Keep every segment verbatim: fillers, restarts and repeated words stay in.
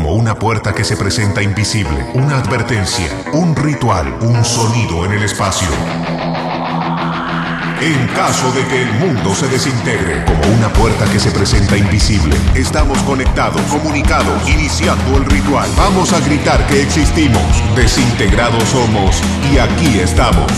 como una puerta que se presenta invisible, una advertencia, un ritual, un sonido en el espacio. En caso de que el mundo se desintegre, como una puerta que se presenta invisible, estamos conectados, comunicados, iniciando el ritual. Vamos a gritar que existimos, desintegrados somos y aquí estamos.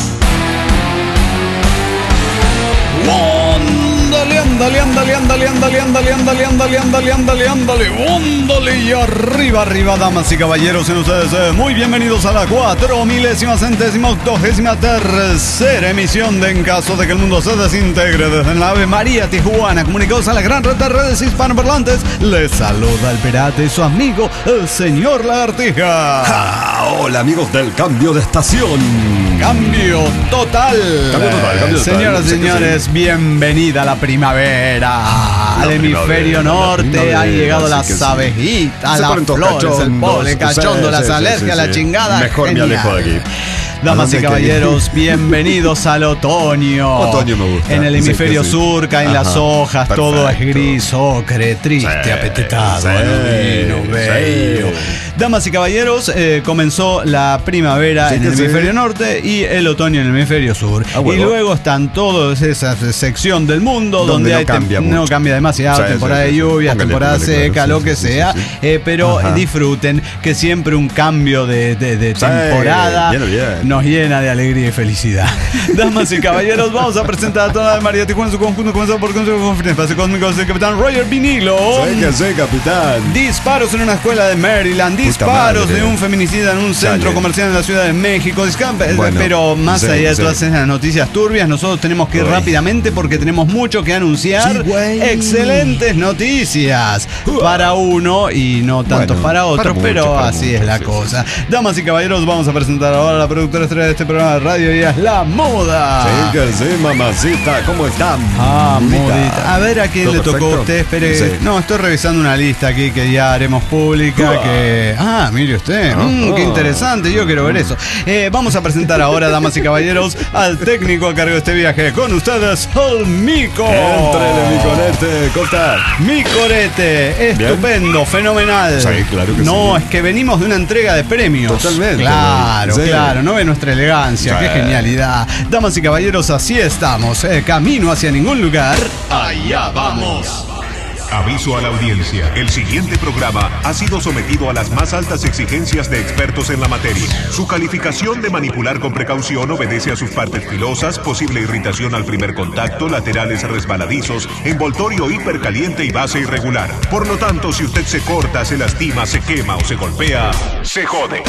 Ándale, ándale, ándale, ándale, ándale, ándale, ándale, ándale, ándale, ándale, ándale, ándale, y arriba, arriba, damas y caballeros, en ustedes eh, muy bienvenidos a la cuatro milésima centésima octogésima tercera emisión de En Caso de que el Mundo se Desintegre desde la Ave María Tijuana, comunicados a la gran red de redes hispanoparlantes. Les saluda el pirata y su amigo, el señor Lagartija. Ah, hola amigos del cambio de estación. Cambio total. Cambio total, cambio total. Señoras y señores, sí. Bienvenida a la primavera. Ah, al hemisferio primavera, norte han llegado sí las abejitas, las flores, el polen cachondo, sí, las sí, alergias, sí, sí, la chingada. Mejor genial. Me alejo de aquí. Damas y caballeros, bienvenidos al otoño. Otoño me gusta. En el hemisferio sí, sí. sur caen Ajá, las hojas, perfecto. Todo es gris, ocre, triste, sí, apetitado, sí, anodino, bello. Sí. Damas y caballeros, eh, comenzó la primavera sí, en el hemisferio sí. norte y el otoño en el hemisferio sur. Ah, y luego están toda esa sección del mundo donde, donde no, hay cambia tem- no cambia demasiado, sí, temporada sí, sí, de lluvias, póngale, temporada póngale, seca, claro, lo que sí, sea, sí, sí. Eh, pero Ajá. disfruten que siempre un cambio de, de, de sí, temporada bien, bien. nos llena de alegría y felicidad. Damas y caballeros, vamos a presentar a toda la María Tijuana en su conjunto, comenzado por el espacio cósmico del capitán Roger Vinilo. Sí, que sí, capitán. Disparos en una escuela de Maryland, disparos de un feminicida en un centro Dale. comercial en la Ciudad de México. Bueno, pero más sí, allá de sí. todas esas noticias turbias, nosotros tenemos que ir Uy. rápidamente porque tenemos mucho que anunciar. Sí, excelentes noticias para uno y no tanto bueno, para otro, para pero mucho, para así mucho, es la sí, cosa. Sí. Damas y caballeros, vamos a presentar ahora a la productora estrella de este programa de radio y es La Moda. Sí, que sí, mamacita, ¿cómo están? Ah, modita. A ver a quién le tocó perfecto? a usted, espere. Sí. No, estoy revisando una lista aquí que ya haremos pública. Uh. Que Ah, mire usted, uh, mm, uh. qué interesante, yo quiero ver eso. Eh, vamos a presentar ahora, damas y caballeros, al técnico a cargo de este viaje. Con ustedes, el Mico. Entrele, Micorete, corta. Micorete, estupendo, Bien. fenomenal. Sí, claro que no, sí. es que venimos de una entrega de premios. Totalmente. Claro, sí. claro, no ve nuestra elegancia, sí. qué genialidad. Damas y caballeros, así estamos, eh, camino hacia ningún lugar. Allá vamos. Aviso a la audiencia, el siguiente programa ha sido sometido a las más altas exigencias de expertos en la materia. Su calificación de manipular con precaución obedece a sus partes filosas, posible irritación al primer contacto, laterales resbaladizos, envoltorio hipercaliente y base irregular. Por lo tanto, si usted se corta, se lastima, se quema o se golpea, se jode.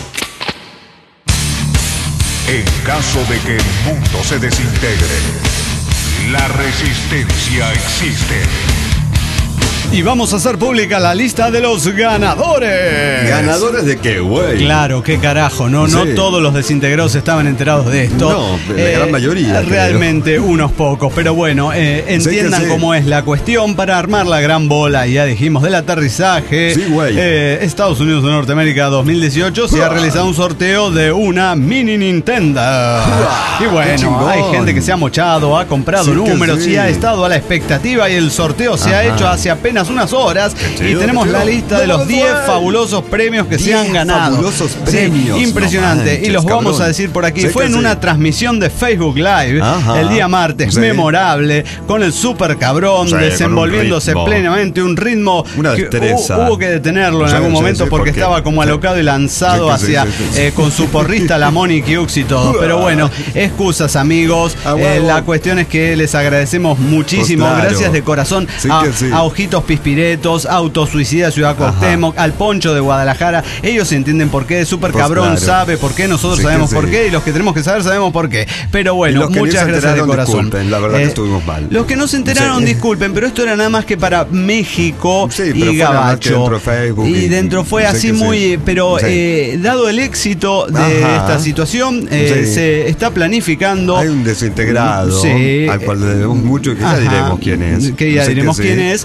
En caso de que el mundo se desintegre, la resistencia existe. Y vamos a hacer pública la lista de los ganadores. ¿Ganadores de qué, güey? Claro, qué carajo, no, sí. no todos los desintegrados estaban enterados de esto. No, la eh, gran mayoría. Realmente creo. unos pocos, pero bueno, eh, entiendan sí sí. cómo es la cuestión para armar la gran bola, ya dijimos, del aterrizaje. Sí, güey. Eh, Estados Unidos de Norteamérica dos mil dieciocho se ha realizado un sorteo de una mini Nintendo. Y bueno, hay gente que se ha mochado, ha comprado sí números sí. y ha estado a la expectativa y el sorteo se Ajá. ha hecho hace apenas unas horas chido, y tenemos la lista de los diez fabulosos premios que se han ganado. Fabulosos premios. Sí, impresionante. No manches, y los cabrón. vamos a decir por aquí. Sí, Fue en sí. una transmisión de Facebook Live Ajá. el día martes, sí. memorable, con el super cabrón sí, desenvolviéndose un plenamente un ritmo. Una destreza. Que hubo, hubo que detenerlo en sí, algún sí, momento sí, porque, porque estaba como alocado sí. y lanzado sí, hacia sí, sí, sí. Eh, con su porrista la Monique Hughes y todo. Pero bueno, excusas amigos. Ah, bueno, eh, la cuestión es que les agradecemos muchísimo. Pues claro. Gracias de corazón sí, a, sí. a Ojitos Pispiretos, Autosuicida Ciudad Cuauhtémoc, al Poncho de Guadalajara. Ellos entienden por qué, Super pues Cabrón claro. sabe por qué, nosotros sí sabemos sí. por qué y los que tenemos que saber sabemos por qué. Pero bueno, muchas gracias de corazón. La verdad eh, que estuvimos mal. Los que no se enteraron, sí. disculpen, pero esto era nada más que para México sí, y Gabacho. Dentro Facebook y, y dentro fue sí así muy, sí. pero sí. Eh, dado el éxito de Ajá. esta situación, eh, sí. se está planificando. Hay un desintegrado sí. al cual le debemos mucho, que Ajá. ya diremos quién es. Que ya diremos que quién sí. es. Que eh,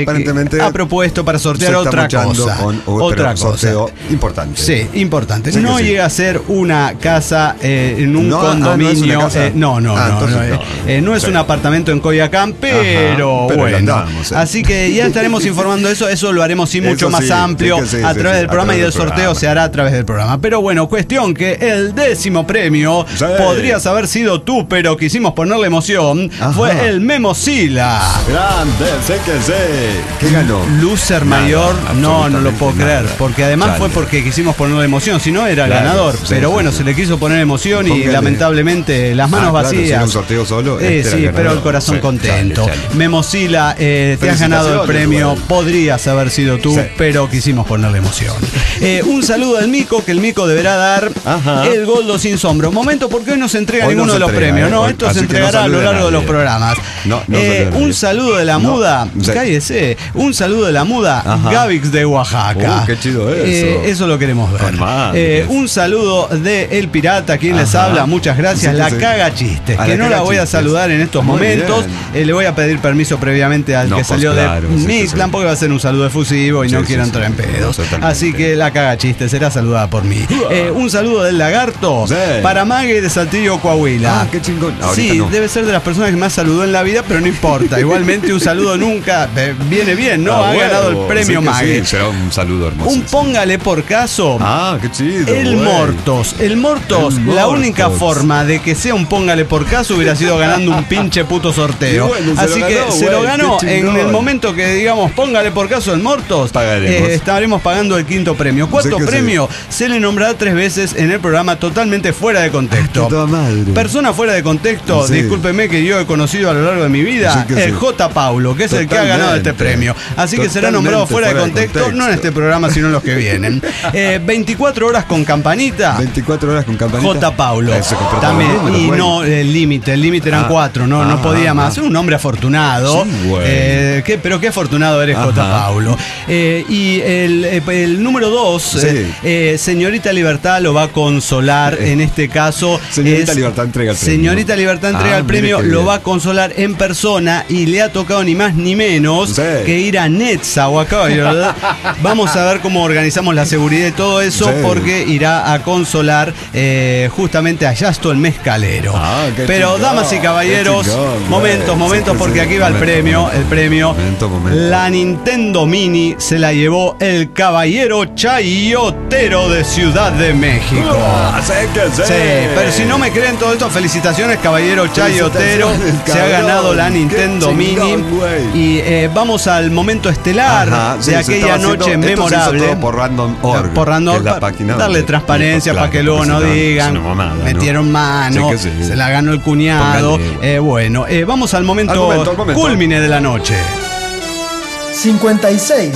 aparentemente ha propuesto para sortear se está otra mochando cosa. con uh, otra pero cosa. sorteo importante. Sí, importante. Sí que no sí. llega a ser una casa eh, en un No, ah, condominio. ¿no es una casa? eh, no, no, Ah, no. entonces no, eh, no. eh, no es Sí. un apartamento en Coyoacán, pero, Ajá, pero bueno. andamos, eh. Así que ya estaremos informando de eso. Eso lo haremos sí mucho Eso más sí, amplio sí que sí, a sí, través sí, del a programa y través el del sorteo programa. se hará a través del programa. Pero bueno, cuestión que el décimo premio Sí. podrías haber sido tú, pero quisimos ponerle emoción. Ajá. Fue el Memosila. Grande, sé que sé. ¿Qué ganó? Loser Nada, mayor, no, no lo puedo absolutamente creer. nada. Porque además Dale. fue porque quisimos ponerle emoción, si no era el Claro, ganador. sí, pero sí, bueno, sí. se le quiso poner emoción y Póngale. lamentablemente las manos Ah, claro, si vacías. era un sorteo solo, Eh, este era sí, el pero ganador. el corazón Sí, contento. chale, chale. Memosila, eh, te has ganado el Felicitaciones, premio. igual. Podrías haber sido tú, Sí. pero quisimos ponerle emoción. Eh, un saludo al Mico, que el Mico deberá dar Ajá. el Goldo sin sombra. Un momento, porque hoy no se entrega Hoy no ninguno se de los entrega, premios, eh. ¿no? Hoy- Esto así se que no entregará a lo salude a largo de los nadie. programas. No, no Eh, salude a un nadie. saludo de la No, muda, sí. cállese. Un saludo de la muda, Ajá. Gavix de Oaxaca. Uh, qué chido eso. Eh, eso lo queremos ver. Con madres. Eh, un saludo de El Pirata, quien les Ajá. habla. Muchas gracias. Sí, la sí. caga chistes, A que la no la caga voy a chistes. saludar en estos Muy momentos. bien. Eh, le voy a pedir permiso previamente al No, que pues salió claro, de sí, Mixlan, sí. porque va a ser un saludo efusivo y Sí, no sí, quiero sí. entrar en pedos. No, totalmente. Así que la caga chistes será saludada por mí. Eh, un saludo del lagarto Sí. para Mague de Saltillo, Coahuila. Ah, qué chingón. Ahorita Sí, no. debe ser de las personas que más saludó en la vida, pero no importa. Igualmente un saludo nunca eh, viene bien, ¿no? Ah, ha bueno, ganado el premio sí que Mague. sí, será un saludo hermoso. Un póngale por caso. Ah, qué chido. El güey. Mortos, el Mortos, El la Mortos. única forma de que sea un póngale por caso hubiera sido ganando un pinche puto sorteo. Y bueno, se Así lo que ganó, se lo güey, ganó qué en chingón. el momento que digamos póngale por caso el Mortos. Pagaremos. eh, estaremos pagando el quinto premio. Cuarto Sí que sí. premio se le nombrará tres veces en el programa totalmente fuera de contexto. Qué toda madre. Persona fuera de contexto, Sí. discúlpeme que yo he conocido a lo largo de mi vida, Sí que el sí. J. Paulo, que es el que ha ganado este Totalmente. premio. Así que será nombrado Totalmente fuera de fuera de contexto, contexto. no en este programa, sino en los que vienen. Eh, veinticuatro horas con campanita. veinticuatro horas con campanita. J. Paulo. Eh, se completó También. los números, Y güey. no el límite, el límite eran Ah. cuatro, no, no Ah, podía ah, más. ah. Un hombre afortunado. Sí, güey. Eh, qué- pero qué afortunado eres, J. Ajá. Paulo. Eh, y el, eh, el número dos, Sí. eh, eh, Señorita Libertad lo va a consolar. En este caso, Señorita es- Libertad entrega el premio. Señorita Libertad entrega Ah, el mire premio, qué lo bien. va a consolar en persona y le ha tocado ni más ni menos Sí. que ir a Netzahuacá. ¿Verdad? Vamos a ver cómo organizamos la seguridad y todo eso, Sí. porque irá a consolar eh, justamente a Yasto el Mezcalero. Ah, qué Pero, chingón, damas y caballeros, qué chingón, momentos, güey. momentos, Sí que porque sí. aquí va el Momento, premio, momento. el premio. Momento, momento. La Nintendo Mini se la llevó el caballero Chayotero de Ciudad de México. Ah, sé que sé. Sí, pero si no me creen todo esto, felicitaciones, caballero Chayotero. Felicitaciones, Se ha cabrón. ganado la Qué Nintendo chingón, Mini. güey. Y eh, vamos al momento estelar Ajá, sí, de se aquella estaba noche haciendo- esto se hizo memorable. todo por random punto org, Por random que es la pa- página darle donde- transparencia Claro, para que luego porque no si no, digan, es una mamada, ¿no? metieron mano, Sí que sí. se la ganó el cuñado. Póngale. Eh, bueno, eh, vamos al momento, Al momento, al momento. culmine de la noche. cincuenta y seis.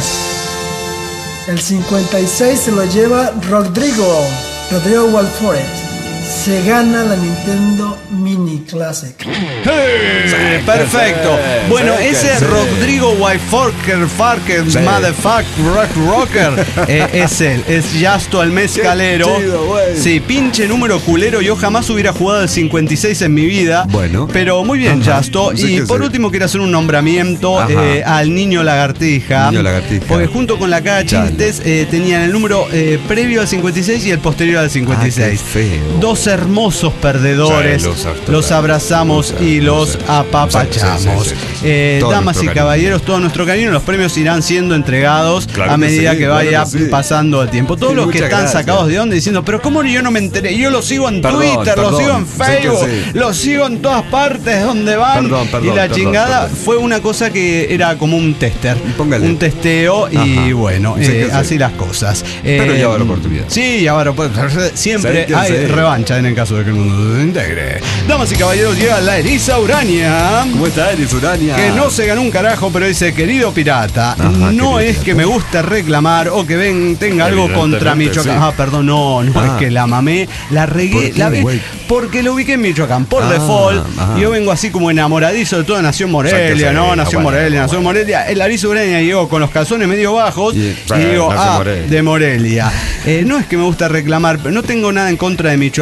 El cincuenta y seis se lo lleva Rodrigo. Rodrigo Walforet. Se gana la Nintendo Mini Classic. ¡Hey! Perfecto. sí, Bueno, sí, ese sí. Rodrigo Whiteforker, Farker, Sí. Motherfucker, Rock Rocker, eh, es él, es Yasto el Mezcalero. Qué chido, güey. Sí, pinche número culero. Yo jamás hubiera jugado el cincuenta y seis en mi vida. Bueno. Pero muy bien, Ajá. Yasto. Sí y que por sí. último, quiero hacer un nombramiento Ajá. eh, al niño lagartija. Niño lagartija. Porque junto con la caga Chale. chistes eh, tenían el número eh, previo al cincuenta y seis y el posterior al cincuenta y seis. Ah, qué feo. Dos hermosos perdedores. Sí, los hartos, los abrazamos los- y los los- apapachamos. sí, sí, sí, sí. Eh, Todo damas nuestro y cariño. caballeros, todo nuestro cariño. Los premios irán siendo entregados Claro a que medida sí, que claro vaya que sí. pasando el tiempo. Todos Sí, los que muchas están gracias. sacados de onda diciendo, pero ¿cómo yo no me enteré? Yo los sigo en Perdón, Twitter, los perdón. sigo en Sí que Facebook, sí. los sigo en todas partes donde van. Perdón, perdón, y la perdón, chingada perdón. fue una cosa que era como un tester. Póngale. Un testeo y Ajá. bueno, Sí que eh, sí. así las cosas. Pero Eh, ya va la oportunidad. Sí, ya va la oportunidad. Siempre Sí que hay sí. revancha en el caso de que el mundo se desintegre. Damas y caballeros, llega la Eriza Urania. ¿Cómo está, Eris Urania? Que no se ganó un carajo, pero dice, querido pirata, Ajá, no querido es pirata. que me guste reclamar o que ven, tenga algo contra Evidentemente, Michoacán. sí. Ah, perdón, no, no Ah. es que la mamé, la regué, ¿Por qué, la vi, güey? porque lo ubiqué en Michoacán, por Ah, default. ajá. Yo vengo así como enamoradizo de toda Nación O sea, Morelia, que ¿no? sí, Nación ah, bueno, Morelia, ah, Nación bueno. Morelia. El Eriza Urania llegó con los calzones medio bajos Y- y, sí, digo, Nación ah, Morelia. de Morelia. Eh, no es que me gusta reclamar, pero no tengo nada en contra de Michoacán.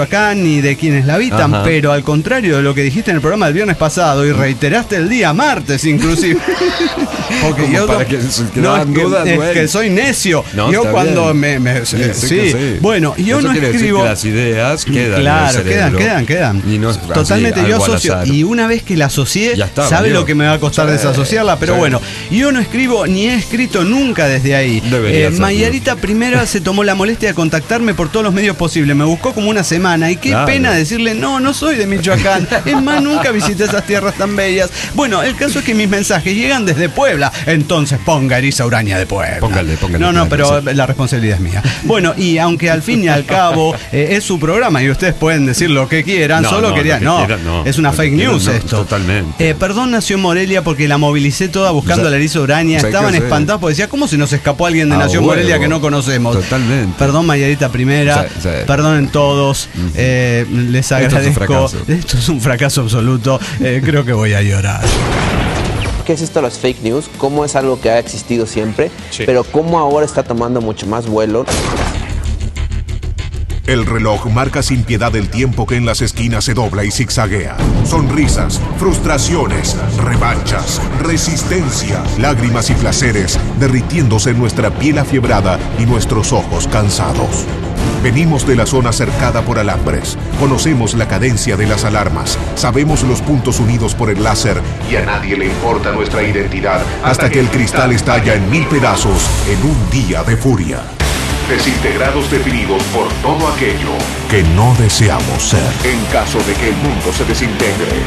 Michoacán ni de quienes la habitan, Ajá. pero al contrario de lo que dijiste en el programa del viernes pasado y reiteraste el día martes inclusive. Porque Como yo para que se no, quedaran es, que, dudas, es güey. que soy necio. No, yo está cuando bien. me, me sí, Sí, sí que sí. bueno, yo Eso no quiere decir escribo. que las ideas quedan Claro, en el quedan, cerebro. quedan, quedan. Y no es así, Totalmente, yo algo al asocio. azar. Y una vez que la asocié, Ya está, sabe valió. lo que me va a costar Sí, desasociarla, pero sí. bueno, yo no escribo ni he escrito nunca desde ahí. Debería Eh, hacerlo. Mayarita primera se tomó la molestia de contactarme por todos los medios posibles. Me buscó como una semana y qué Claro. pena decirle, no, no soy de Michoacán. Es más, nunca visité esas tierras tan bellas. Bueno, el caso es que mis mensajes llegan desde Puebla. Entonces ponga Eriza Uraña de Puebla. Póngale, póngale, No, no, póngale, pero la responsabilidad es mía. Bueno, y aunque al fin y al cabo eh, es su programa y ustedes pueden decir lo que quieran, No, solo no, quería. lo que No, quieran, no. es una Lo que fake quieran, news no, esto. totalmente. Eh, perdón, nació en Morelia porque la movilicé toda buscando Ya. a la Eriza Uraña. Sé Estaban que sé. espantados porque decía, ¿cómo se nos escapó alguien de A Nación huevo. Morelia que no conocemos? Totalmente. Perdón, Mayarita primera. Sí, sí. Perdonen todos. Eh, les Esto es un agradezco. fracaso. Esto es un fracaso absoluto. Eh, creo que voy a llorar. ¿Qué es esto de las fake news? ¿Cómo es algo que ha existido siempre? Sí. Pero cómo ahora está tomando mucho más vuelo. El reloj marca sin piedad el tiempo que en las esquinas se dobla y zigzaguea. Sonrisas, frustraciones, revanchas, resistencia, lágrimas y placeres derritiéndose en nuestra piel afiebrada y nuestros ojos cansados. Venimos de la zona cercada por alambres, conocemos la cadencia de las alarmas, sabemos los puntos unidos por el láser y a nadie le importa nuestra identidad hasta que el cristal estalla en mil pedazos en un día de furia. Desintegrados definidos por todo aquello que no deseamos ser en caso de que el mundo se desintegre.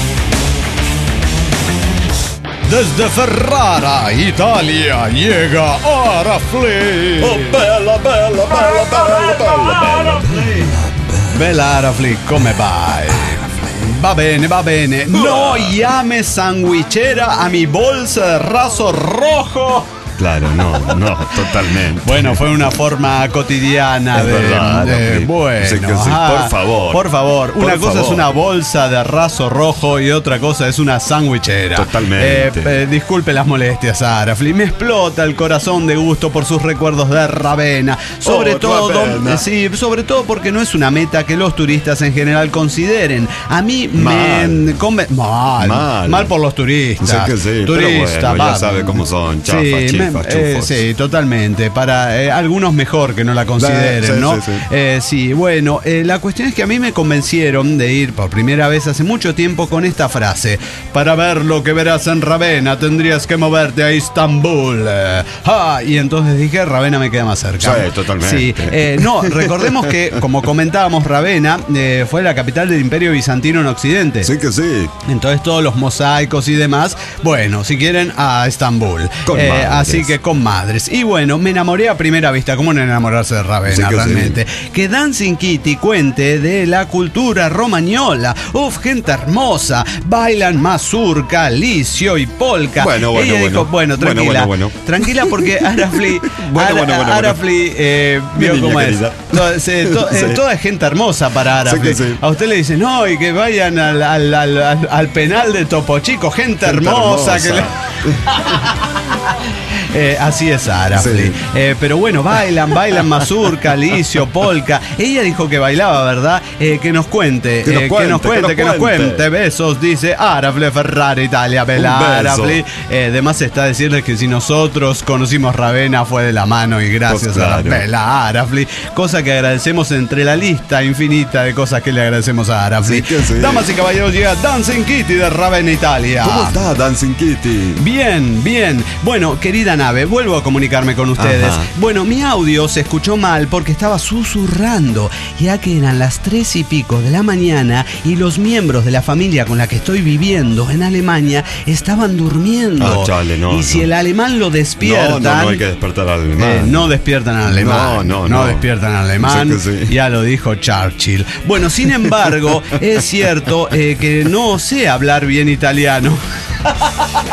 Desde Ferrara, Italia, llega Arafli. Oh, bella, bella, bella, bella, bella, bella. Bella Arafli, come vai? Va bene, va bene. No llame sandwichera a mi bolsa de raso rojo. Claro, no, no, totalmente. Bueno, fue una forma cotidiana Es de, verdad, de- sí. bueno, Sí que sí, ah, por favor. por favor. Por Una cosa favor. es una bolsa de raso rojo y otra cosa es una sandwichera. Totalmente. Eh, eh, disculpe las molestias, Arafli. Me explota el corazón de gusto por sus recuerdos de Ravenna. Sobre Oh, todo, Ravenna. eh, sí, sobre todo porque no es una meta que los turistas en general consideren. A mí me Mal. conven- mal, mal, Mal. por los turistas. Sé que sí, pero Turista, bueno, ya va. sabe cómo son, chafa, Sí, chifa, me- eh, chufos. sí, totalmente. Para eh, algunos mejor que no la consideren, Sí, ¿no? sí, sí. Eh, sí, bueno, eh, la cuestión es que a mí me convencieron de ir por primera vez hace mucho tiempo con esta frase: para ver lo que verás en Ravenna tendrías que moverte a Istambul. Eh, ah, y entonces dije, Ravenna me queda más cerca. Sí, totalmente. Sí, eh, no, recordemos que, como comentábamos, Ravenna eh, fue la capital del Imperio Bizantino en Occidente. Sí que sí. Entonces todos los mosaicos y demás, bueno, si quieren, a Estambul. Con Eh, madres. así que con madres. Y bueno, me enamoré a primera vista. ¿Cómo no enamorarse de Ravenna, Sí que sí. realmente? Que Dancing Kitty cuente de la cultura romañola. Uf, gente hermosa. Bailan mazurca, licio y polka. Bueno, bueno, Ella dijo, bueno. bueno, Bueno, tranquila. bueno, bueno. Tranquila porque Arafli, Bueno, Ara- bueno, bueno, bueno. Arafli eh, vio Mi niña cómo es. querida. To- se- to- eh, Sí. Toda es gente hermosa para Arafli. que sí. A usted le dicen, no, y que vayan al, al- al- al- al penal de Topo Chico, gente, Gente hermosa. hermosa. Que le- Eh, así es Arafli. Sí. Eh, pero bueno, bailan, bailan mazurca, licio, polka. Ella dijo que bailaba, ¿verdad? Eh, que nos cuente, Que nos eh, cuente, que nos cuente, que nos cuente. Besos, dice Arafli, Ferrari, Italia, Bella Un beso. Arafli. Eh, además está decirles que si nosotros conocimos Ravenna fue de la mano y gracias Pues claro. a Bella Arafli. Cosa que agradecemos entre la lista infinita de cosas que le agradecemos a Arafli. Sí que sí. Damas y caballeros, llega Dancing Kitty de Ravenna, Italia. ¿Cómo está Dancing Kitty? Bien, bien. Bueno, querida nave, vuelvo a comunicarme con ustedes. Ajá. Bueno, mi audio se escuchó mal porque estaba susurrando, ya que eran las tres y pico de la mañana y los miembros de la familia con la que estoy viviendo en Alemania estaban durmiendo. Ah, chale, no, y si no. el alemán lo despiertan... No, no, no hay que despertar al alemán. Eh, no despiertan al alemán. No, no, no. despiertan al alemán. Sé que sí. Ya lo dijo Churchill. Bueno, sin embargo, es cierto eh, que no sé hablar bien italiano.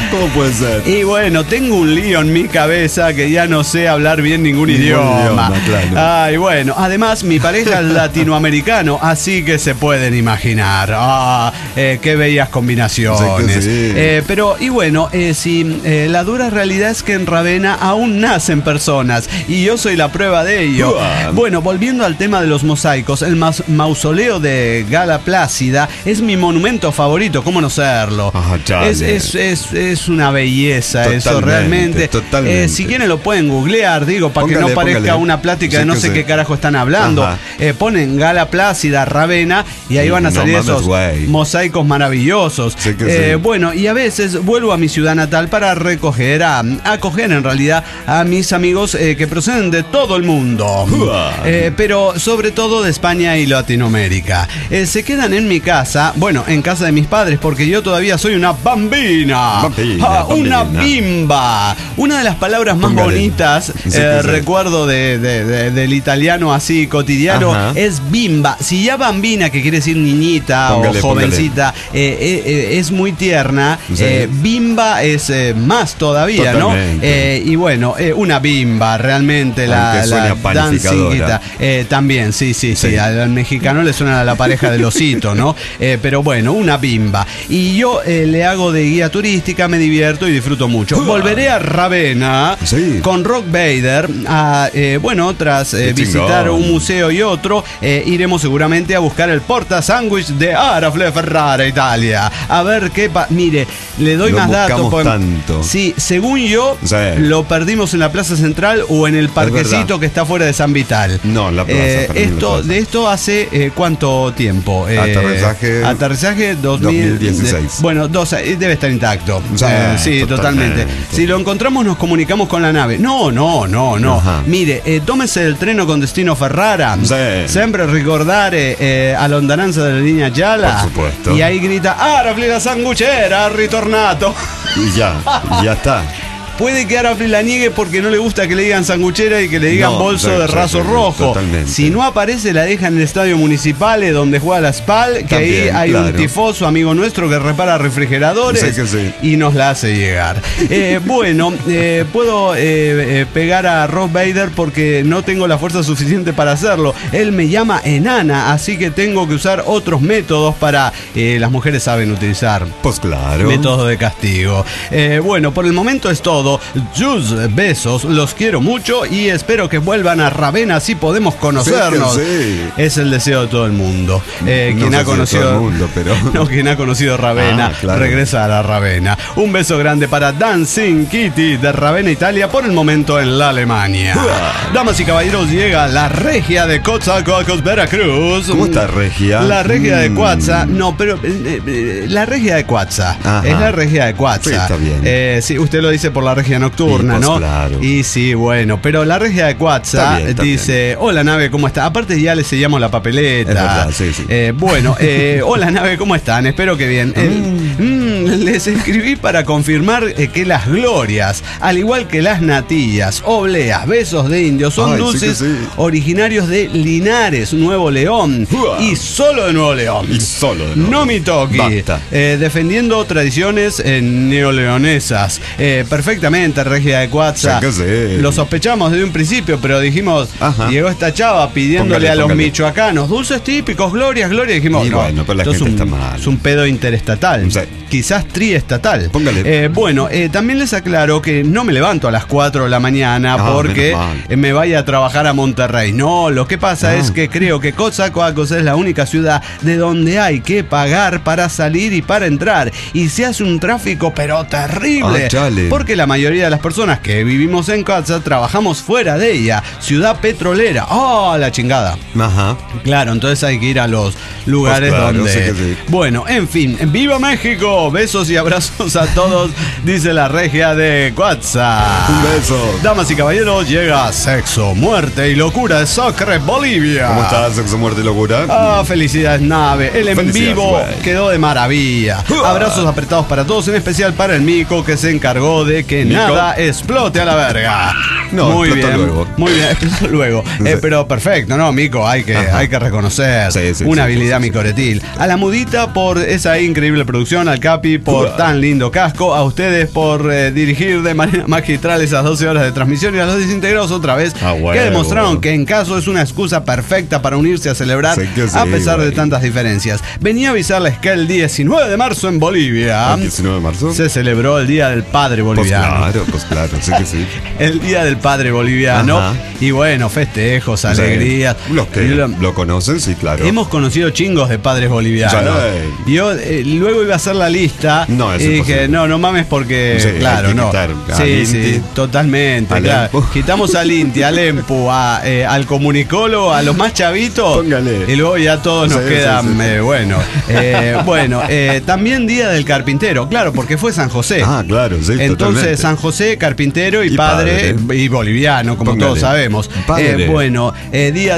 ¿Cómo puede ser? Y bueno, tengo un lío en mi cabeza que ya no sé hablar bien ningún, ningún idioma. idioma claro. Ay, bueno, además mi pareja es latinoamericano, así que se pueden imaginar. Ah, eh, qué bellas combinaciones. Sí. Eh, pero, y bueno, eh, si eh, la dura realidad es que en Ravenna aún nacen personas y yo soy la prueba de ello. Uh. Bueno, volviendo al tema de los mosaicos, el ma mausoleo de Gala Plácida es mi monumento favorito, ¿cómo no serlo? Oh, es, es, es, es una belleza totalmente, eso realmente. Totalmente. Eh, si quieren lo pueden googlear, digo, para que no parezca póngale. una plática sí, de no sé sé qué carajo están hablando. Eh, ponen Gala Plácida, Ravenna, y ahí sí, van a salir no esos guay. mosaicos maravillosos. Sí eh, sí. Bueno, y a veces vuelvo a mi ciudad natal para recoger, a, a acoger en realidad a mis amigos eh, que proceden de todo el mundo. Eh, pero sobre todo de España y Latinoamérica. Eh, se quedan en mi casa, bueno, en casa de mis padres, porque yo todavía soy una bambina. Bambina, ah, bambina. Una bimba. Una de las palabras más Póngale. bonitas, sí, eh, sí. recuerdo de, de, de, del italiano así cotidiano, Ajá. es bimba. Si ya bambina, que quiere decir niñita póngale, o jovencita, eh, eh, es muy tierna, sí. eh, bimba es eh, más todavía, Totalmente. ¿no? Eh, y bueno, eh, una bimba, realmente la, la danciguita. Eh, también, sí, sí, sí, sí. Al, al mexicano le suena a la pareja del osito, ¿no? Eh, pero bueno, una bimba. Y yo eh, le hago de guía turística, me divierto y disfruto mucho. Uh, Volveré a Ravenna sí. con Rock Vader. A, eh, bueno, tras eh, visitar un museo y otro, eh, iremos seguramente a buscar el porta sándwich de Arafle Ferrara, Italia. A ver qué pa Mire, le doy lo más datos. Por... tanto. Sí, según yo, sí. lo perdimos en la Plaza Central o en el parquecito que está fuera de San Vital. No, en la plaza. Eh, esto, la plaza. De esto hace eh, ¿cuánto tiempo? Eh, aterrizaje. Aterrizaje dos mil dieciséis. Bueno, dos, debe estar intacto. Sí, eh, sí totalmente. totalmente. Si lo encontramos, nos comunicamos con la nave. No, no, no, no. Ajá. Mire, eh, tómese el treno con destino Ferrara. Sí. Siempre ricordare eh, a lontananza della linea gialla. Por supuesto. Y ahí grita: Arafli la sanguchera, ritornato. Y ya, ya está. Puede que Arafli la niegue porque no le gusta que le digan sanguchera y que le digan no, bolso sí, de raso sí, rojo. Totalmente. Si no aparece, la deja en el estadio municipal donde juega la Spal, que También, ahí hay claro. un tifoso amigo nuestro que repara refrigeradores sí que sí. y nos la hace llegar. eh, bueno, eh, puedo eh, eh, pegar a Rob Vader porque no tengo la fuerza suficiente para hacerlo. Él me llama enana, así que tengo que usar otros métodos para... Eh, las mujeres saben utilizar. Pues claro. Métodos de castigo. Eh, bueno, por el momento es todo. Jus, besos, los quiero mucho y espero que vuelvan a Ravenna, así podemos conocernos. Sí, sí. Es el deseo de todo el mundo. Eh, no quien ha conocido todo el mundo, pero no quien ha conocido Ravenna, ah, claro. regresa a la Ravenna. Un beso grande para Dancing Kitty de Ravenna, Italia, por el momento en la Alemania. Uh. Damas y caballeros, llega la regia de Coatzacoalcos, Veracruz. ¿Cómo está regia? La regia mm. de Coatza, no, pero eh, eh, la regia de Coatza es la regia de Coatza. Sí, está bien. Eh, sí, usted lo dice por la regia nocturna, sí, pues, ¿no? Claro. Y sí, bueno, pero la regia de Coatza dice: bien. Hola nave, ¿cómo está? Aparte ya le sellamos la papeleta. Es verdad, sí, sí. Eh, bueno, eh, hola nave, ¿cómo están? Espero que bien. Eh, mm, les escribí para confirmar eh, que las glorias, al igual que las natillas, obleas, besos de indios, son Ay, dulces sí sí. originarios de Linares, Nuevo León. Uah. Y solo de Nuevo León. Y solo de Nuevo No mi toqui. Eh, defendiendo tradiciones eh, neoleonesas. Eh, perfectamente, regia de Coatza. Sí. Lo sospechamos desde un principio, pero dijimos, Ajá. llegó esta chava pidiéndole póngale, a los póngale. michoacanos dulces típicos, glorias, glorias. Dijimos, y no, bueno, pero la gente es un, está mal. Es un pedo interestatal. Sí. Quizás triestatal. Póngale. Eh, bueno, eh, también les aclaro que no me levanto a las cuatro de la mañana ah, porque me vaya a trabajar a Monterrey. No, lo que pasa ah. es que creo que Coatzacoalcos es la única ciudad de donde hay que pagar para salir y para entrar. Y se hace un tráfico, pero terrible. Ah, porque la mayoría de las personas que vivimos en Coatza trabajamos fuera de ella. Ciudad petrolera. ¡Oh, la chingada! Ajá. Claro, entonces hay que ir a los lugares pues claro, donde... Sí sí. Bueno, en fin. ¡Viva México! Besos y abrazos a todos, dice la regia de Coatza. Un beso. Damas y caballeros, llega Sexo, Muerte y Locura de Sucre, Bolivia. ¿Cómo está Sexo, Muerte y Locura? Ah, felicidades, nave. El en vivo wey. quedó de maravilla. Uh. Abrazos apretados para todos, en especial para el mico que se encargó de que que Nico. nada explote a la verga. No, muy explotó bien, luego. muy bien, explotó luego. Eh, pero perfecto, ¿no, Mico? Hay que, hay que reconocer Sí, sí, una sí, habilidad sí, sí, micoretil. A la Mudita por esa increíble producción, al Capi por Uah. tan lindo casco, a ustedes por eh, dirigir de manera magistral esas doce horas de transmisión y a los desintegrados otra vez, Ah, huevo. que demostraron que en caso es una excusa perfecta para unirse a celebrar Sí que sí, a pesar de güey. tantas diferencias. Venía a avisarles que el diecinueve de marzo en Bolivia ¿El diecinueve de marzo? se celebró el Día del Padre Pues Boliviano. claro, pues claro, sí que sí. El Día del Padre Boliviano. Ajá. Y bueno, festejos, alegrías. Sí. Los que Y lo- lo conocen, sí, claro. Hemos conocido chingos de padres bolivianos. Sí. Y yo eh, luego iba a hacer la lista. No, es y dije, imposible. no, no mames porque, Sí, claro, hay que no. quitar a Sí, Inti, sí, totalmente. al Claro. Empu. Quitamos al Inti, al Empu, a, eh, al comunicólogo, a los más chavitos. Póngale. Y luego ya todos nos Sí, quedan, sí, sí. eh, bueno. Eh, bueno, eh, también Día del Carpintero, claro, porque fue San José. Ah, claro, sí, Entonces, totalmente. San José, carpintero y, Y padre, padre. y boliviano, como Póngale. todos sabemos. Padre. Eh, bueno, eh, día.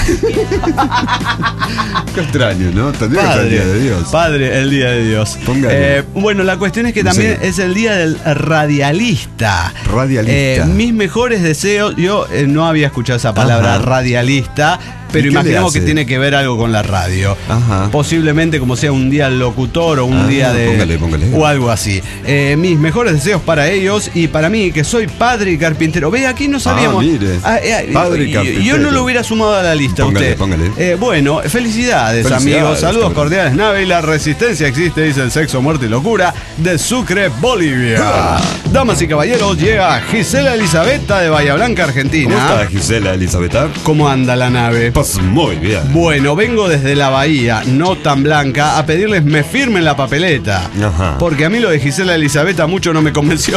Qué extraño, ¿no? Tendría que ser el Día de Dios. Padre, el Día de Dios. Póngale. Eh, bueno, la cuestión es que también Sí. es el Día del Radialista. Radialista. Eh, mis mejores deseos. Yo eh, no había escuchado esa palabra Ajá. radialista. Pero ¿Y qué le imaginamos que hace? tiene que ver algo con la radio. Ajá. Posiblemente como sea un día locutor o un Ah, día de. póngale, póngale. O algo así. Eh, mis mejores deseos para ellos y para mí, que soy padre y carpintero. Ve, aquí no sabíamos. mire. Ah, eh, Padre y y- Yo carpintero. no lo hubiera sumado a la lista Póngale, usted. póngale. Eh, bueno, felicidades, Felicidades, amigos. Saludos cabrón. cordiales, nave. Y la resistencia existe, dice el sexo, muerte y locura de Sucre, Bolivia. Ah. Damas y caballeros, llega Gisela Elizabetta de Bahía Blanca, Argentina. ¿Cómo está Gisela Elizabeth? ¿Cómo anda la nave? Pues muy bien. Bueno, vengo desde la bahía, no tan blanca, a pedirles me firmen la papeleta. Ajá. Porque a mí lo de Gisela Elizabetta mucho no me convenció.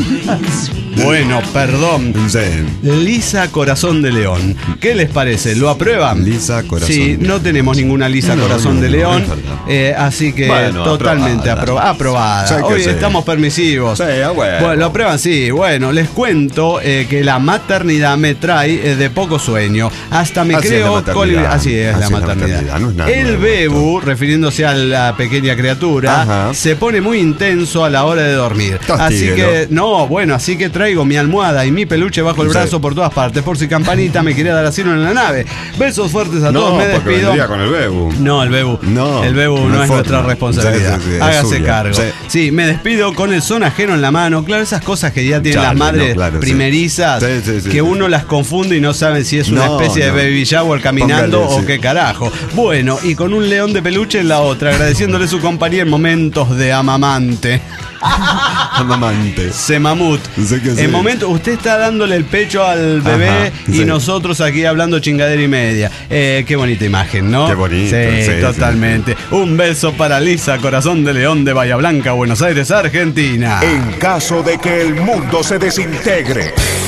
Bueno, perdón. Sí. Lisa Corazón de León. ¿Qué les parece? ¿Lo aprueban? Lisa Corazón Sí, de no tenemos ninguna Lisa No, Corazón no, de no, León. es verdad. eh, así que Bueno, totalmente aprobada. apro- aprobada. Sí que Hoy sí. estamos permisivos. Sí, ah, bueno. Bueno, lo aprueban, sí. Bueno, les cuento eh, que la maternidad me trae eh, de poco sueño. Hasta me Así es creo la maternidad. colibrí. Así es Así la es la maternidad. maternidad, no es nada El nuevo bebu, refiriéndose a la pequeña criatura, Ajá. se pone muy intenso a la hora de dormir. Así Castíguelo. que, no, bueno, así que traigo mi almohada y mi peluche bajo el Sí. brazo por todas partes, por si Campanita me quería dar asilo en la nave. Besos fuertes a No, todos, me porque despido. vendría con el Bebu. No, el Bebu. No, el Bebu no no hay es forma. nuestra responsabilidad. Sí, sí, sí, es Hágase suya. cargo. Sí. Sí. me despido con el son ajeno en la mano. Claro, esas cosas que ya tienen Chale, las madres no, claro, sí. primerizas, Sí, sí, sí, que sí. uno las confunde y no sabe si es una No, especie no. de baby shower caminando Póngale, o sí. qué carajo. Bueno, y con un león de peluche en la otra, agradeciéndole su compañía en momentos de amamante. Amamante. Semamut. Sé que sí. En momento, usted está dándole el pecho al bebé Ajá, y sí. nosotros aquí hablando chingadera y media. Eh, qué bonita imagen, ¿no? Qué bonito, Sí, sí, totalmente. Un beso para Lisa, Corazón de León de Bahía Blanca, Buenos Aires, Argentina. En caso de que el mundo se desintegre.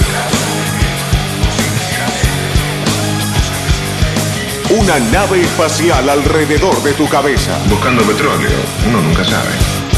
Una nave espacial alrededor de tu cabeza. Buscando petróleo, uno nunca sabe.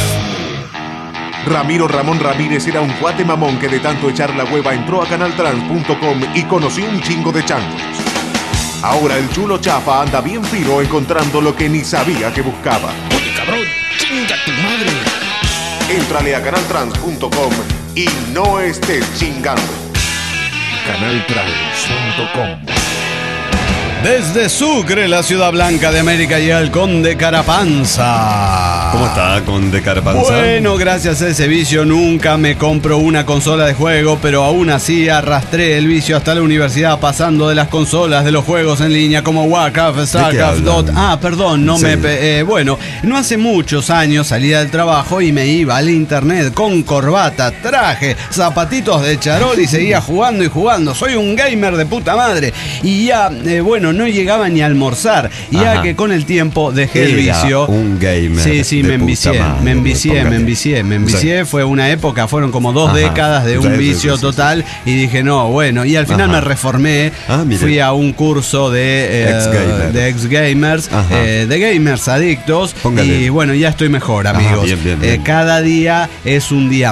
Ramiro Ramón Ramírez era un cuate mamón que de tanto echar la hueva entró a canaltrans punto com y conoció un chingo de changos. Ahora el chulo Chapa anda bien fino encontrando lo que ni sabía que buscaba. ¡Oye, cabrón! ¡Chinga tu madre! Éntrale a canaltrans punto com y no estés chingando. canaltrans punto com. Desde Sucre, la ciudad blanca de América, y el Conde Carapanza. ¿Cómo está con de Carapanza? Bueno, gracias a ese vicio nunca me compro una consola de juego, pero aún así arrastré el vicio hasta la universidad pasando de las consolas de los juegos en línea como Warcraft, Starcraft, hablan? Dota. Ah, perdón, no Sí. me... pe- eh, bueno, no hace muchos años salía del trabajo y me iba al internet con corbata, traje, zapatitos de charol y seguía jugando y jugando. Soy un gamer de puta madre. Y ya, eh, bueno, no llegaba ni a almorzar. Y ya Ajá. que con el tiempo dejé el Era vicio. un gamer Sí, sí, de me puta envicié, madre, me envicié, me póngale. envicié, me envicié. Fue una época, fueron como dos Ajá. décadas de un Sí, sí, vicio sí, sí, total. Y dije, no, bueno. Y al final Ajá. me reformé. Ah, mire. Fui a un curso de, eh, Ex-gamer. de ex-gamers, Ajá. eh, de gamers adictos. Póngale. Y bueno, ya estoy mejor, Ajá, amigos. bien, bien, Eh, bien. cada día es un día más.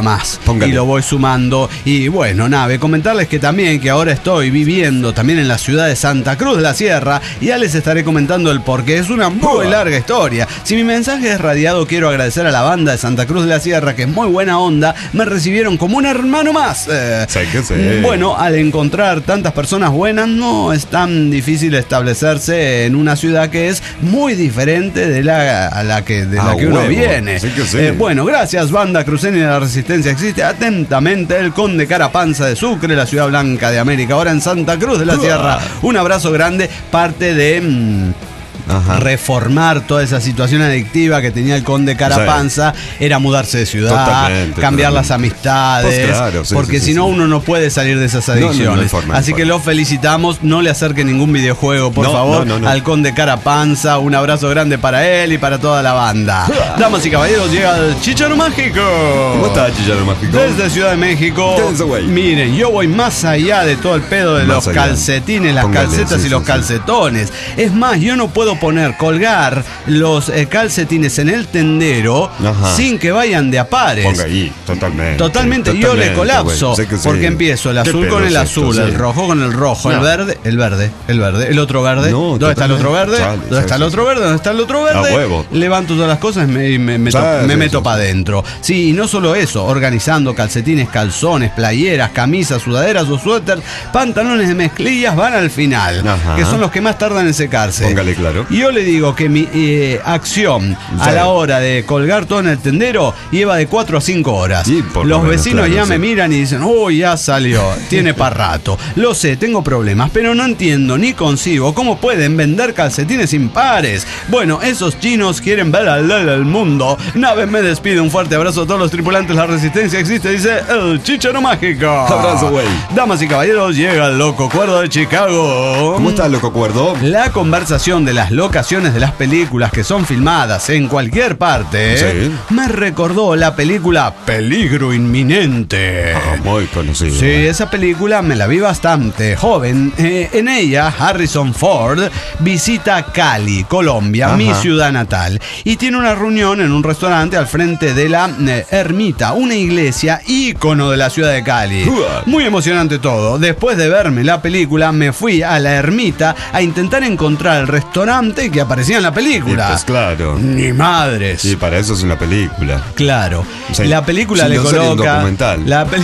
Póngale. y lo voy sumando. Y bueno, nave, comentarles que también que ahora estoy viviendo también en la ciudad de Santa Cruz de la Sierra, y ya les estaré comentando el porqué. Es una muy larga historia. Si mi mensaje es radiado, quiero agradecer a la banda de Santa Cruz de la Sierra, que es muy buena onda, me recibieron como un hermano más. Eh, Sí que sí. Bueno, al encontrar tantas personas buenas, no es tan difícil establecerse en una ciudad que es muy diferente de la, a la que, de la Ah, que uno huevo. viene. Sí que sí. Eh, bueno, gracias, banda cruceña de la Resistencia Existe. Atentamente, el Conde Carapanza de Sucre, la ciudad blanca de América, ahora en Santa Cruz de la Sierra. Un abrazo grande, parte de... mmm, Ajá. reformar toda esa situación adictiva que tenía el Conde Carapanza, era mudarse de ciudad, Totalmente, cambiar totalmente. las amistades, Pues claro, sí, porque sí, si sí, no sí. uno no puede salir de esas No, no, no hay adicciones. forma, no hay Así que forma. lo felicitamos, no le acerque ningún videojuego, por No, favor, no, no, no. al Conde Carapanza. Un abrazo grande para él y para toda la banda. Damas y caballeros, llega el Chícharo Mágico. ¿Cómo está, Chillano Mágico? Desde Ciudad de México. Desde güey. Miren, yo voy más allá de todo el pedo de Más los allá. calcetines, las Póngale, calcetas sí, y los sí, sí. calcetones. Es más, yo no puedo poner, colgar los eh, calcetines en el tendero Ajá. sin que vayan de a pares. Ponga ahí, totalmente. Totalmente, yo le Totalmente, colapso, güey. Sé que sí. porque empiezo el ¿Qué azul pedo con el es azul, esto? el Sí. rojo con el rojo, el No. verde, el verde, el verde, el otro verde. No, ¿Dónde está el otro verde? totalmente. Chale, ¿Dónde está sí, el sí, otro sí. verde? ¿Dónde está el otro verde? A huevo. Levanto todas las cosas y me, y me meto, Sí, me sí, meto sí, para sí. adentro. Sí, y no solo eso, organizando calcetines, calzones, playeras, camisas, sudaderas o suéteres, pantalones de mezclillas van al final, Ajá. que son los que más tardan en secarse. Póngale claro. Y yo le digo que mi eh, acción a Sí. la hora de colgar todo en el tendero lleva de cuatro a cinco horas. Sí, por lo Los menos, vecinos claro, ya sí. me miran y dicen, uy, ya salió, tiene para rato. Lo sé, tengo problemas, pero no entiendo ni concibo cómo pueden vender calcetines impares. Bueno, esos chinos quieren ver al, al, al mundo. Nave me despide, un fuerte abrazo a todos los tripulantes. La Resistencia Existe, dice el Chícharo Mágico. Abrazo, güey. Damas y caballeros, llega el loco cuerdo de Chicago. ¿Cómo está, loco cuerdo? La conversación de las locaciones de las películas que son filmadas en cualquier parte Sí. me recordó la película Peligro Inminente. Ah, muy conocido. Sí, esa película me la vi bastante joven. Eh, en ella, Harrison Ford visita Cali, Colombia, Ajá. mi ciudad natal, y tiene una reunión en un restaurante al frente de la eh, Ermita, una iglesia ícono de la ciudad de Cali. Uah. Muy emocionante todo. Después de verme la película, me fui a la Ermita a intentar encontrar el restaurante que aparecía en la Y película. pues claro. Ni madres. Sí, para eso es una película. Claro. Sí. La película Si le no sería un coloca. documental. La peli-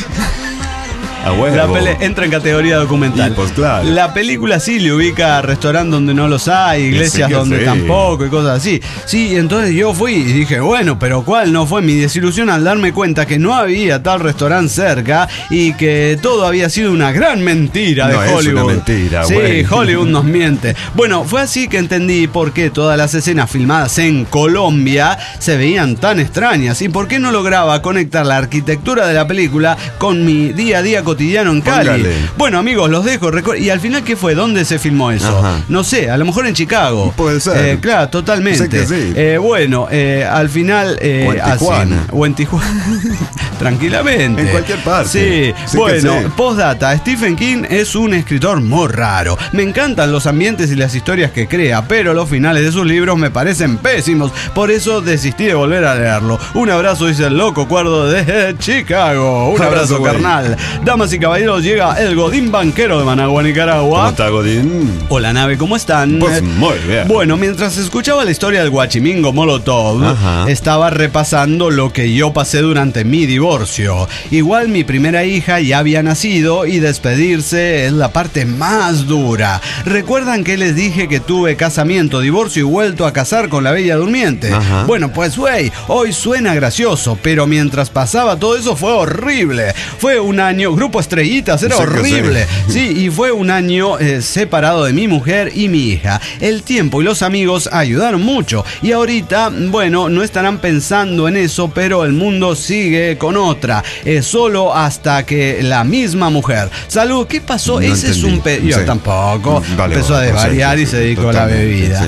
A huevo. La pele- entra en categoría documental. Y, pues, claro. La película sí le ubica a restaurantes donde no los hay, iglesias que donde sí. tampoco y cosas así. Sí, entonces yo fui y dije, bueno, pero ¿cuál no fue mi desilusión al darme cuenta que no había tal restaurante cerca y que todo había sido una gran mentira de No, es Hollywood? una mentira, Sí, güey. Hollywood nos miente. Bueno, fue así que entendí por qué todas las escenas filmadas en Colombia se veían tan extrañas y por qué no lograba conectar la arquitectura de la película con mi día a día cotidiano en Cali. Póngale. Bueno, amigos, los dejo. Recu- Y al final, ¿qué fue? ¿Dónde se filmó eso? Ajá. No sé, a lo mejor en Chicago. Puede ser. Eh, claro, totalmente. Sé que sí. Eh, bueno, eh, al final. eh, O en así. Tijuana. O en Tijuana. Tranquilamente. En cualquier parte. Sí. Sí que bueno, sí. postdata. Stephen King es un escritor muy raro. Me encantan los ambientes y las historias que crea, pero los finales de sus libros me parecen pésimos. Por eso desistí de volver a leerlo. Un abrazo, dice el loco cuerdo de Chicago. Un abrazo, Abrazo, güey. carnal. Damas y caballeros, llega el Godín Banquero de Managua, Nicaragua. ¿Cómo está, Godín? Hola, nave, ¿cómo están? Pues muy bien. Bueno, mientras escuchaba la historia del Guachimingo Molotov, Ajá. estaba repasando lo que yo pasé durante mi divorcio. Igual mi primera hija ya había nacido y despedirse es la parte más dura. ¿Recuerdan que les dije que tuve casamiento, divorcio y vuelto a casar con la Bella Durmiente? Ajá. Bueno, pues güey, hoy suena gracioso, pero mientras pasaba todo eso fue horrible. Fue un año, Grupo Estrellitas, era Sí que horrible. sí. Sí, y fue un año eh, separado de mi mujer y mi hija. El tiempo y los amigos ayudaron mucho. Y ahorita, bueno, no estarán pensando en eso, pero el mundo sigue con otra. Eh, solo hasta que la misma mujer. Salud, ¿qué pasó? No Ese es entendí. un... Pe- Yo Sí. tampoco. Vale, Empezó a vale, desvariar sí, y sí, se sí, dedicó a la totalmente, bebida. sí.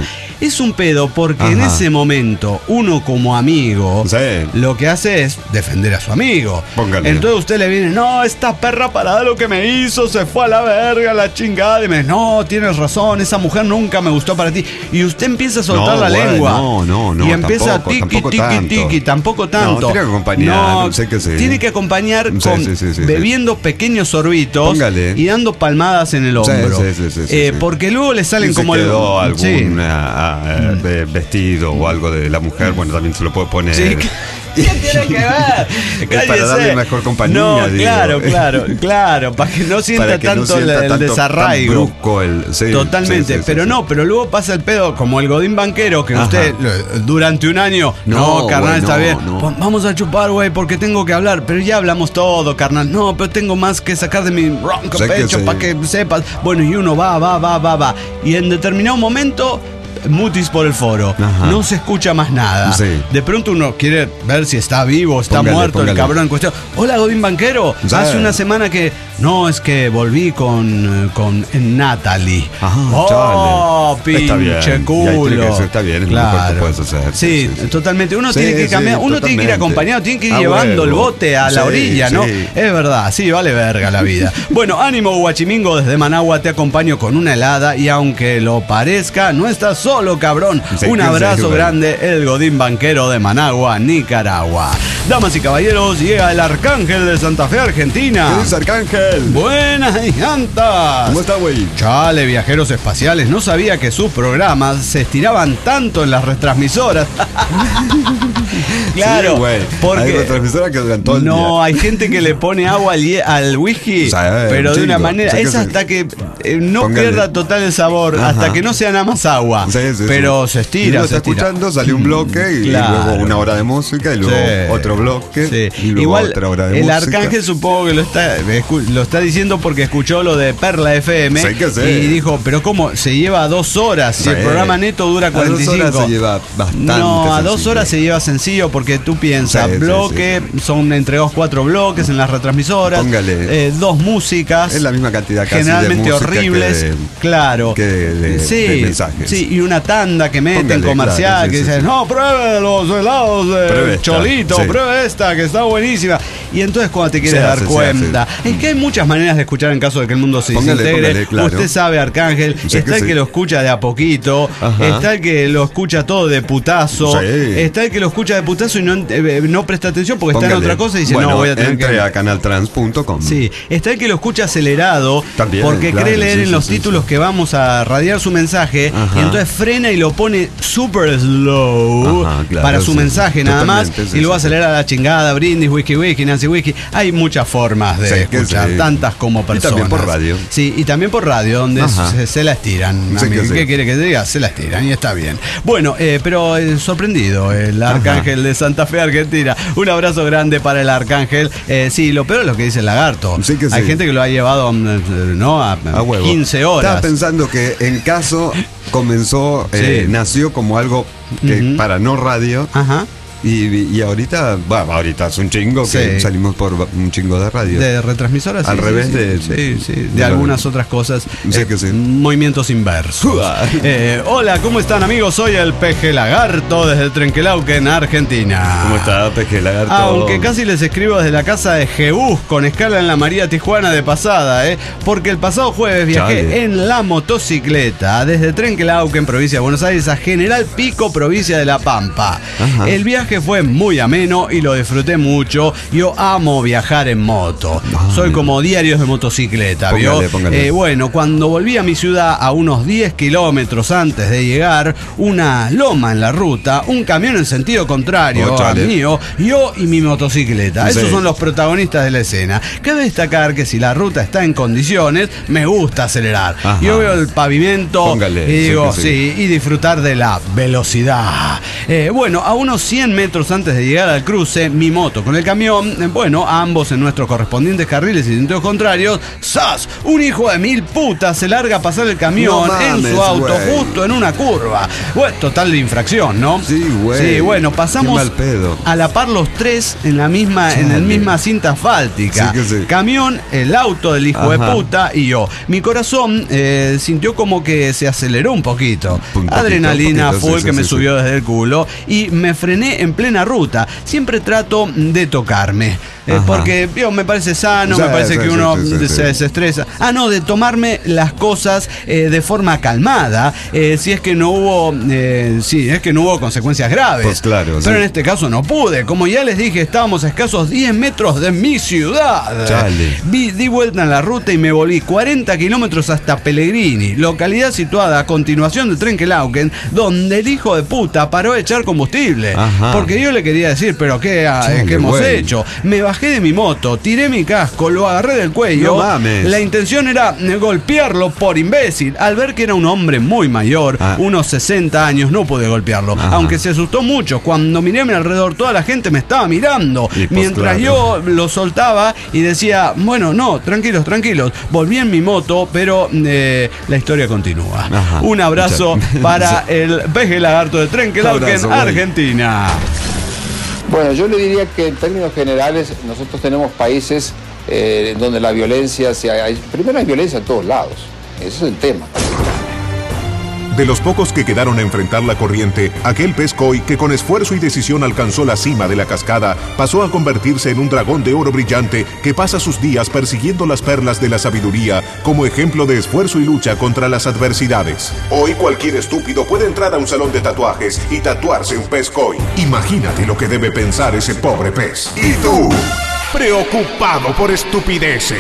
Es un pedo porque Ajá. en ese momento uno como amigo Sí. lo que hace es defender a su amigo. Póngale. Entonces usted le viene, no, esta perra parada lo que me hizo, se fue a la verga, la chingada. Y me dice, no, tienes razón, esa mujer nunca me gustó para ti. Y usted empieza a soltar No, la bueno, lengua. no, no, no, Y empieza tampoco, tiki, tampoco tiki, tanto. tiki, tampoco tanto. No, tiene que acompañar, No, sé que sí. Tiene que acompañar Sí, con sí, sí, sí, bebiendo pequeños sorbitos Póngale. y dando palmadas en el Sí, hombro. sí, sí, sí, sí, Eh, sí. Porque luego le salen Si como se quedó el. algún Sí. ah, ah, eh, vestido o algo de la mujer, bueno, también se lo puede poner. Sí, ¿qué, qué tiene que ver? Es para Cállese. darle mejor compañía, No, digo. claro, claro, claro, para que no sienta Para que no tanto sienta el, el tanto- desarraigo. tan brusco el- sí, Totalmente, sí, sí, sí, pero sí. no, pero luego pasa el pedo como el Godín banquero, que Ajá. usted lo- durante un año, no, No, carnal, güey, está no, bien, no. pues vamos a chupar, güey, porque tengo que hablar, pero ya hablamos todo, carnal, no, pero tengo más que sacar de mi ronco Sé que pecho sí. para que sepas. Bueno, y uno va, va, va, va, va, y en determinado momento mutis por el foro, Ajá. no se escucha más nada. Sí. De pronto uno quiere ver si está vivo, está Póngale, muerto póngale. el cabrón en cuestión. Hola, Godín Banquero. Ya. Hace una semana que. No, es que volví con, con Natalie. Ajá, oh, chale. Está bien. pinche Y ahí culo. tiene que ser, está bien, es lo mejor que puedes hacer. Sí, Sí, sí, sí. totalmente. Uno Sí, tiene que sí, cambiar, uno tiene que ir totalmente. acompañado, tiene que ir Ah, llevando huevo. el bote a la Sí, orilla, ¿no? sí. Es verdad, sí, vale verga la vida. Bueno, ánimo, Guachimingo, desde Managua te acompaño con una helada y aunque lo parezca, no estás solo, cabrón. Sí, Un sí, abrazo sí, bueno. grande, el Godín Banquero de Managua, Nicaragua. Damas y caballeros, llega el Arcángel de Santa Fe, Argentina. ¿Qué dice Arcángel? Buenas y jantas. ¿Cómo está, güey? Chale, viajeros espaciales, no sabía que sus programas se estiraban tanto en las retransmisoras. Claro, Sí, güey. Hay porque retransmisoras que duran todo el no, día. hay gente que le pone agua al, hie- al whisky, O sea, eh, pero un de una chingo. manera, O sea que es se- hasta que eh, no Póngale. pierda total el sabor, Ajá. hasta que no sea nada más agua. Sí, sí, pero sí. se Y estira, uno se está estira. escuchando, sale un bloque y Claro. luego una hora de música y luego Sí. otro bloque Sí. y luego Igual otra hora de el música. Arcángel supongo que lo está, escu- lo está diciendo porque escuchó lo de Perla F M Sí que sí. y dijo, pero ¿cómo? Se lleva dos horas si Sí. el programa neto dura A dos cuarenta y cinco. horas se lleva bastante No, a dos sencillo. horas se lleva sencillo porque tú piensas, Sí, sí, bloque, son entregados cuatro bloques en las retransmisoras, Póngale. eh, dos músicas, Es la misma cantidad casi de generalmente música horribles, que de- claro. que de- sí, de mensajes. sí, y una tanda que meten Póngale, comercial claro, sí, que sí, dicen, sí. no, pruebe los helados de Pruebe esta, Cholito, sí. pruebe esta que está buenísima. Y entonces cuando te quieres Se dar hace, se cuenta, es que hay muchas maneras de escuchar en caso de que el mundo se Póngale, desintegre. póngale, claro. Usted sabe, Arcángel, Sé está que el sí. que lo escucha de a poquito, Ajá. está el que lo escucha todo de putazo, Sí. está el que lo escucha de putazo y no, eh, no presta atención porque está en Póngale. otra cosa y dice, Bueno, no, voy a tener entre que... a canaltrans punto com. Sí, está el que lo escucha acelerado También, porque claro, cree leer sí, en sí, los sí, títulos sí. que vamos a radiar su mensaje Ajá. y entonces frena y lo pone super slow Ajá, claro, para su sí, mensaje nada más totalmente, sí, y lo va a sí, acelerar a la chingada, brindis, whisky, whisky, Nancy whisky. Hay muchas formas de Sí, que escuchar, sí. tantas como Y personas. también por radio. Sí, y también por radio, donde Ajá. se, se la estiran. Sí, amigo. que sí. ¿Qué quiere que te diga? Se la estiran y está bien. Bueno, eh, pero eh, sorprendido el Arcángel de Santa Fe, Argentina. Un abrazo grande para el Arcángel. Eh, sí, lo peor es lo que dice el lagarto. Sí que Hay sí. gente que lo ha llevado mm, ¿no? a, A huevo. quince horas. Estaba pensando que en caso comenzó, eh, Sí. nació como algo que Ujú. para no radio. Ajá. Y, y ahorita, bueno, ahorita es un chingo que Sí. salimos por un chingo de radio. De retransmisoras. Al sí, revés sí, de- Sí, sí. De, de- algunas otras cosas. Sí que sí. Movimientos inversos. Eh, hola, ¿cómo están, amigos? Soy el Peje Lagarto desde Trenquelauquen, Argentina. ¿Cómo está, Peje Lagarto? Aunque casi les escribo desde la casa de Jebús, con escala en la María Tijuana de pasada, ¿eh? Porque el pasado jueves viajé Chale. en la motocicleta desde Trenquelauquen, provincia de Buenos Aires, a General Pico, provincia de La Pampa. Ajá. El viaje fue muy ameno y lo disfruté mucho. Yo amo viajar en moto. Soy como diarios de motocicleta, ¿vio? Póngale, póngale. Eh, bueno, cuando volví a mi ciudad a unos diez kilómetros antes de llegar, una loma en la ruta, un camión en sentido contrario Oh, al chale. mío, yo y mi motocicleta. Sí. Esos son los protagonistas de la escena. Cabe destacar que si la ruta está en condiciones, me gusta acelerar. Ajá. Yo veo el pavimento Póngale, y digo, sí sí, que sí. y disfrutar de la velocidad. Eh, bueno, a unos cien metros metros antes de llegar al cruce, mi moto con el camión, eh, bueno, ambos en nuestros correspondientes carriles y sentidos contrarios, ¡zas! Un hijo de mil putas se larga a pasar el camión No mames, en su auto, güey. justo en una curva. Bueno, total de infracción, ¿no? Sí, güey. Sí, bueno, Qué pasamos mal pedo. a la par los tres en la misma, en Chale. la misma cinta asfáltica. Sí que sí. Camión, el auto del hijo Ajá. de puta y yo. Mi corazón eh, sintió como que se aceleró un poquito. Un poquito, Adrenalina un poquito, full sí, que sí, me sí, subió desde el culo y me frené en plena ruta. Siempre trato de tocarme. eh, Ajá. porque yo, me parece sano, Sí, me parece sí, que sí, uno sí, sí, se sí. desestresa. Ah, no, de tomarme las cosas eh, de forma calmada. eh, si es que no hubo, eh, sí, es que no hubo consecuencias graves. Pues claro, Pero sí. en este caso no pude. Como ya les dije, estábamos a escasos diez metros de mi ciudad. Chale. Vi, di vuelta en la ruta y me volví cuarenta kilómetros hasta Pellegrini, localidad situada a continuación de Trenquelauquen, donde el hijo de puta paró a echar combustible. Ajá. Porque yo le quería decir, pero ¿qué, ah, Chale, ¿qué hemos güey. hecho? Me bajé de mi moto, tiré mi casco, lo agarré del cuello. No mames. La intención era eh, golpearlo por imbécil. Al ver que era un hombre muy mayor, Ah. unos sesenta años, no pude golpearlo. Ajá. Aunque se asustó mucho. Cuando miré a mi alrededor, toda la gente me estaba mirando. Y pues, mientras claro. yo lo soltaba y decía, bueno, no, tranquilos, tranquilos. Volví en mi moto, pero eh, la historia continúa. Ajá. Un abrazo Mucha- para el peje lagarto de Trenquelauquen, Abrazo, güey. Argentina. Bueno, yo le diría que en términos generales nosotros tenemos países eh, donde la violencia, se hay, primero hay violencia en todos lados, ese es el tema. De los pocos que quedaron a enfrentar la corriente, aquel pez koi que con esfuerzo y decisión alcanzó la cima de la cascada, pasó a convertirse en un dragón de oro brillante que pasa sus días persiguiendo las perlas de la sabiduría como ejemplo de esfuerzo y lucha contra las adversidades. Hoy cualquier estúpido puede entrar a un salón de tatuajes y tatuarse un pez koi. Imagínate lo que debe pensar ese pobre pez. ¿Y tú? Preocupado por estupideces.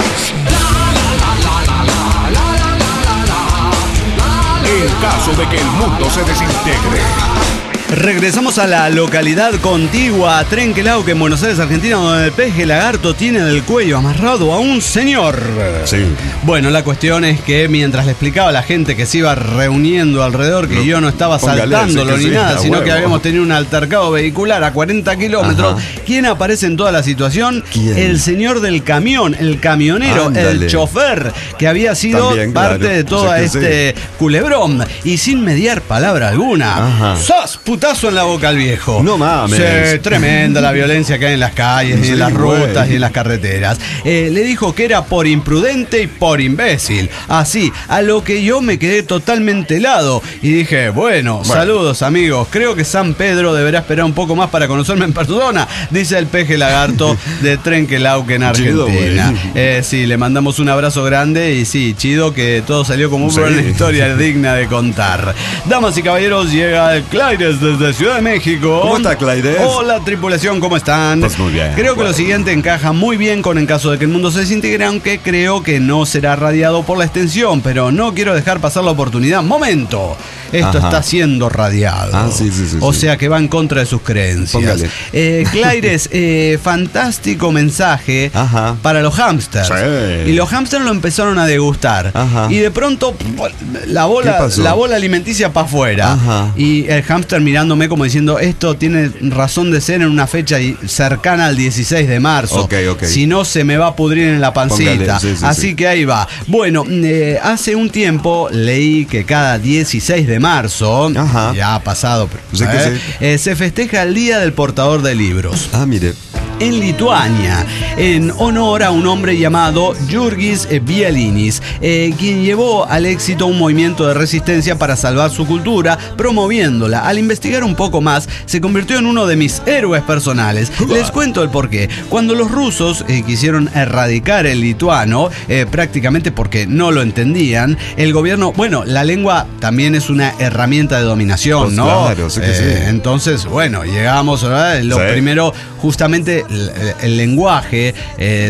En caso de que el mundo se desintegre. Regresamos a la localidad contigua a Trenquelauquen, en Buenos Aires, Argentina, donde el peje lagarto tiene en el cuello amarrado a un señor. Sí. Bueno, la cuestión es que mientras le explicaba a la gente que se iba reuniendo alrededor, que No, yo no estaba póngale, saltándolo sí que ni sí, nada, a sino huevo. que habíamos tenido un altercado vehicular a cuarenta kilómetros. Ajá. ¿Quién aparece en toda la situación? ¿Quién? El señor del camión, el camionero, Ándale. el chofer, que había sido También, parte claro. de todo O sea que este culebrón. Y sin mediar palabra alguna. Ajá. ¡Sas! Putazo en la boca al viejo. No mames. Sí, tremenda la violencia que hay en las calles, y Sí, en las güey. rutas y en las carreteras. Eh, le dijo que era por imprudente y por imbécil. Así, a lo que yo me quedé totalmente helado. Y dije, bueno, Bueno. saludos amigos. Creo que San Pedro deberá esperar un poco más para conocerme en persona. Dice el peje lagarto de Trenquelauquen, Chido, Argentina. güey. Eh, sí, le mandamos un abrazo grande y sí, chido que todo salió como Sí. una historia digna de contar. Damas y caballeros, llega el Claires desde Ciudad de México. ¿Cómo está, Claires? Hola, tripulación, ¿cómo están? Pues muy bien. Creo que lo siguiente encaja muy bien con En caso de que el mundo se desintegre, aunque creo que no será radiado por la extensión, pero no quiero dejar pasar la oportunidad. ¡Momento! Esto Ajá. está siendo radiado. Ah, sí, sí, sí, O sí. sea que va en contra de sus creencias. Póngale. Eh, Claires, eh, fantástico mensaje Ajá. para los hámsters. Sí. Y los hámsters lo empezaron a degustar. Ajá. Y de pronto, la ¿Qué bola, pasó? la bola alimenticia para afuera. Ajá. Y el hámster mirándome como diciendo, esto tiene razón de ser en una fecha y- cercana al dieciséis de marzo. Ok, ok. Si no, se me va a pudrir en la pancita. Póngale, sí, sí, Así sí. que ahí va. Bueno, eh, hace un tiempo leí que cada dieciséis de marzo, Ajá. ya ha pasado, pero, Sí que ¿eh? sí. Eh, se festeja el Día del Portador de Libros. Ah, mire. En Lituania, en honor a un hombre llamado Jurgis Bielinis, eh, quien llevó al éxito un movimiento de resistencia para salvar su cultura, promoviéndola. Al investigar un poco más, se convirtió en uno de mis héroes personales. Les cuento el porqué. Cuando los rusos eh, quisieron erradicar el lituano, eh, prácticamente porque no lo entendían, el gobierno, bueno, la lengua también es una herramienta de dominación, Pues ¿no? claro, sí que Eh, sí. Entonces, bueno, llegamos, ¿verdad? Lo Sí. primero, justamente el, el lenguaje eh,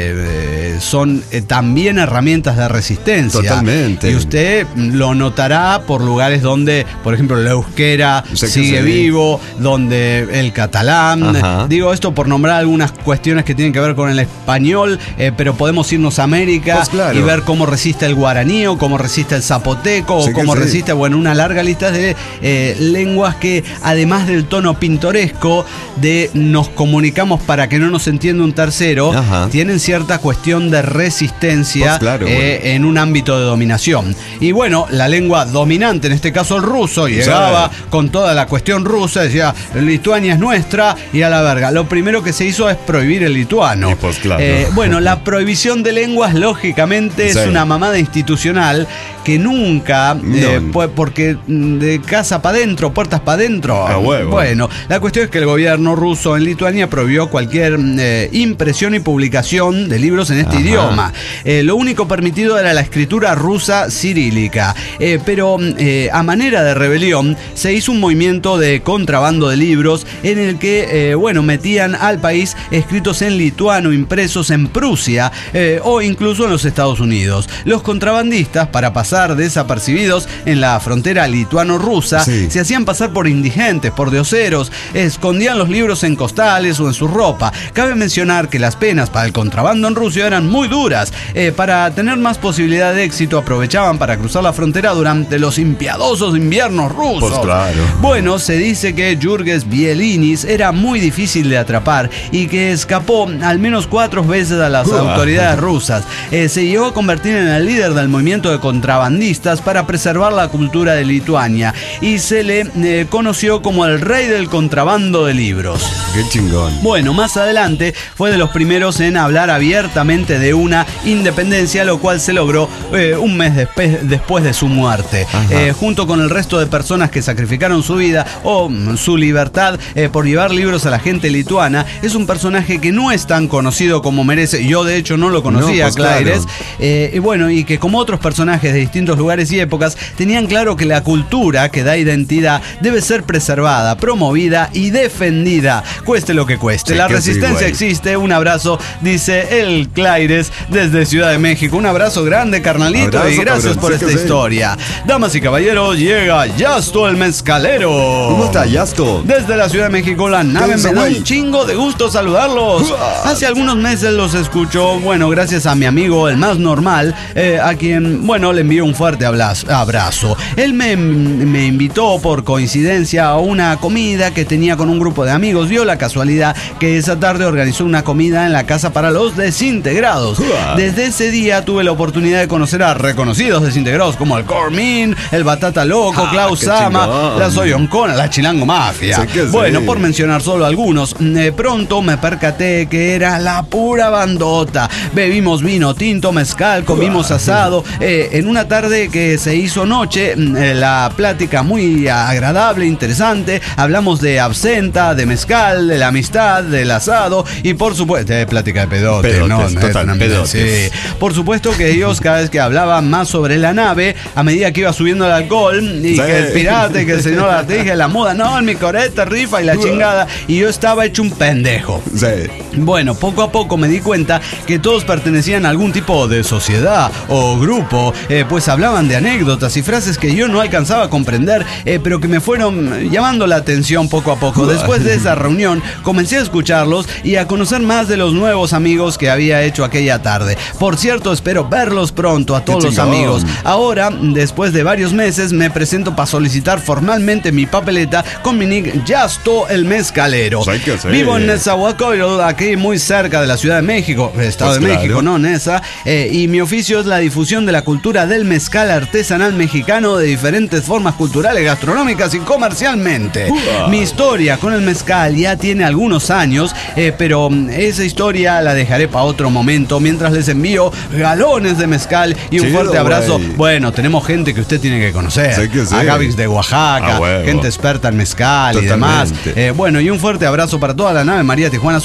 de, eh, son eh, también herramientas de resistencia. Totalmente. Y usted lo notará por lugares donde, por ejemplo, el euskera sé sigue sí. vivo, donde el catalán. Ajá. Digo esto por nombrar algunas cuestiones que tienen que ver con el español, eh, pero podemos irnos a América pues claro. y ver cómo resiste el guaraní o cómo resiste el zapoteco sé o cómo sí. resiste, bueno, una larga lista de eh, lenguas que, además del tono pintoresco de nos comunicamos para que no nos entienda un tercero, Ajá. tienen cierta cuestión de resistencia pues claro, eh, bueno. en un ámbito de dominación. Y bueno, la lengua dominante, en este caso el ruso, llegaba sí. con toda la cuestión rusa, decía, Lituania es nuestra y a la verga. Lo primero que se hizo es prohibir el lituano. Y pues claro. Eh, bueno, la prohibición de lenguas, lógicamente, Sí. es una mamada institucional que nunca, eh, No. pues, porque de casa para adentro, puertas para adentro. A huevo. Bueno, la cuestión es que el gobierno ruso en Lituania prohibió cualquier eh, impresión y publicación de libros en este Ajá. idioma. Eh, lo único permitido era la escritura rusa cirílica. Eh, pero eh, a manera de rebelión se hizo un movimiento de contrabando de libros en el que, eh, bueno, metían al país escritos en lituano, impresos en Prusia eh, o incluso en los Estados Unidos. Los contrabandistas, para pasar desapercibidos en la frontera lituano-rusa, Sí. se hacían pasar por indigentes, por dioseros, escondían los libros en costales o en su ropa. Cabe mencionar que las penas para el contrabando en Rusia eran muy duras. Eh, para tener más posibilidad de éxito, aprovechaban para cruzar la frontera durante los impiadosos inviernos rusos. Pues claro. Bueno, se dice que Jurgis Bielinis era muy difícil de atrapar y que escapó al menos cuatro veces a las Uah. autoridades rusas. Eh, se llegó a convertir en el líder del movimiento de contrabandistas para preservar la cultura de Lituania y se le eh, conoció como el rey del contrabando de libros. Qué chingón. Bueno, más adelante fue de los primeros en hablar abiertamente de una independencia, lo cual se logró eh, un mes despe- después de su muerte. Eh, junto con el resto de personas que sacrificaron su vida o mm, su libertad eh, por llevar libros a la gente lituana, es un personaje que no es tan conocido como merece. Yo, de hecho, no lo conocía, No, pues Claires. claro. Eh, y bueno, y que como otros personajes de distintos lugares y épocas, tenían claro que la cultura que da identidad debe ser preservada, promovida y defendida, cueste lo que cueste. Sí, la que sí, resistencia güey. existe. Un abrazo, dice el Claires desde Ciudad de México. Un abrazo grande, carnalito, Abrazo, y gracias cabrón. por Sí, esta que sí. historia. Damas y caballeros, llega Yasto el Mezcalero. ¿Cómo está, Yasto? Desde la Ciudad de México, la nave, dice, me da güey? un chingo de gusto saludarlos. Hace algunos meses los escucho, bueno, gracias a mi amigo, el más normal, eh, a quien, bueno, le envío un fuerte abrazo. abrazo. Él me, me invitó por coincidencia a una comida que tenía con un grupo de amigos. Dio la casualidad que esa tarde organizó una comida en la casa para los desintegrados. Desde ese día tuve la oportunidad de conocer a reconocidos desintegrados como el Cormin, el Batata Loco, Ah, Klaus qué Sama, chingón. la Soyoncona, la Chilango Mafia. Sí que sí. Bueno, por mencionar solo algunos, eh, pronto me percaté que era la pura bandota. Bebimos vino tinto, mezcal, comimos asado. Eh, en una tarde que se hizo noche, eh, la plática muy agradable, interesante. Hablamos de absenta, de mezcal, de la amistad, del asado y por supuesto, de plática de pedote, Pedotes, ¿no? total, Eh, pedotes. sí. Por supuesto que ellos, cada vez que hablaban más sobre la nave, a medida que iba subiendo el alcohol y Sí. que el pirata y que el señor Arteaga, la moda, no, en mi coreta rifa y la chingada, y yo estaba hecho un pendejo. Sí. Bueno, poco a poco me di cuenta que todos pertenecían a algún tipo de sociedad o grupo, eh, pues hablaban de anécdotas y frases que yo no alcanzaba a comprender, eh, pero que me fueron llamando la atención poco a poco. Después de esa reunión comencé a escucharlos y a conocer más de los nuevos amigos que había hecho aquella tarde. Por cierto, espero verlos pronto a todos Qué los chingón. amigos. Ahora, después de varios meses, me presento para solicitar formalmente mi papeleta con mi nick Yasto el Mezcalero. Pues hay que hacer. Vivo en Nezahualcóyotl, aquí muy cerca de la Ciudad de México, Estado Pues de claro. México, no Neza, eh, y mi oficio es la difusión de la cultura del mezcal artesanal mexicano de diferentes formas culturales, gastronómicas y comercialmente. Uah. Mi historia con el mezcal ya tiene algunos años, eh, pero mm, esa historia la dejaré para otro momento, mientras les envío galones de mezcal y un Chido, fuerte abrazo. güey. Bueno, tenemos gente que usted tiene que conocer. Sí que sí. A Gavix de Oaxaca, A huevo. gente experta en mezcal y Totalmente. demás. Eh, bueno, y un fuerte abrazo para toda la nave María Tijuana, su servidor.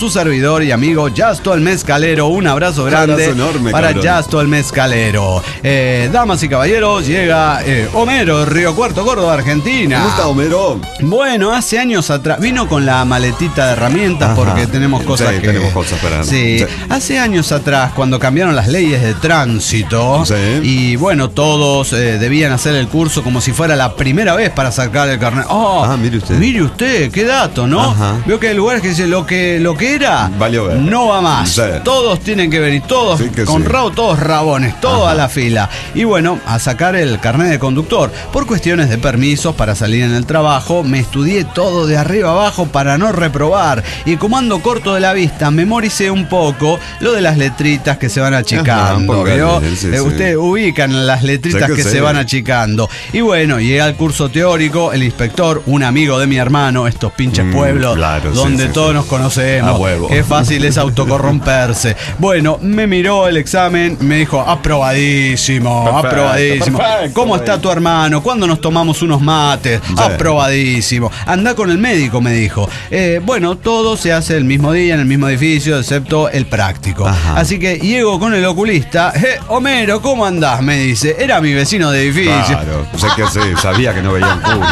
servidor y amigo Yasto el Mezcalero. Un abrazo grande abrazo enorme, para cabrón. Yasto el Mezcalero. Eh, damas y caballeros, llega eh, Homero, Río Cuarto, Córdoba, Argentina. ¿Cómo está, Homero? Bueno, hace años atrás, vino con la maletita de herramientas. Ajá. Porque tenemos cosas sí, que... tenemos cosas para... Sí. sí, hace años atrás, cuando cambiaron las leyes de tránsito, sí. y bueno, todos eh, debían hacer el curso como si fuera la primera vez para sacar el carnet. Oh, ah, mire usted. Mire usted, qué dato, ¿no? Ajá. Veo que hay lugares que dicen lo que, lo que era, valió ver. No va más. Sí. Todos tienen que venir, todos sí que con sí. rabo, todos rabones, todos Ajá. a la fila. Y bueno, a sacar el carnet de conductor. Por cuestiones de permisos para salir en el trabajo, me estudié todo de arriba abajo para no reprobar. Y como ando corto de la vista, memoricé un poco lo de las letritas que se van achicando. Ajá, ¿vio? sí, eh, sí. Ustedes ubican las letritas sí que, que se sí. van achicando. Y bueno, llegué al curso teórico, el inspector, un amigo de mi hermano, estos pinches Mm, pueblos claro, donde sí, sí, todos sí. nos conocemos. A huevo. Qué fácil es autocorromperse. Bueno, me miró el examen, me dijo, aprobadísimo, Perfecto, aprobadísimo. perfecto. ¿Cómo está tu hermano? ¿Cuándo nos tomamos unos mates? Sí. Aprobadísimo. Anda con el médico, me dijo. Eh, bueno, todo se hace el mismo día, en el mismo edificio, excepto el práctico. Ajá. Así que llego con el oculista. Eh, Homero, ¿cómo andás? Me dice. Era mi vecino de edificio. Claro, sé que sí, sabía que no veía un culo.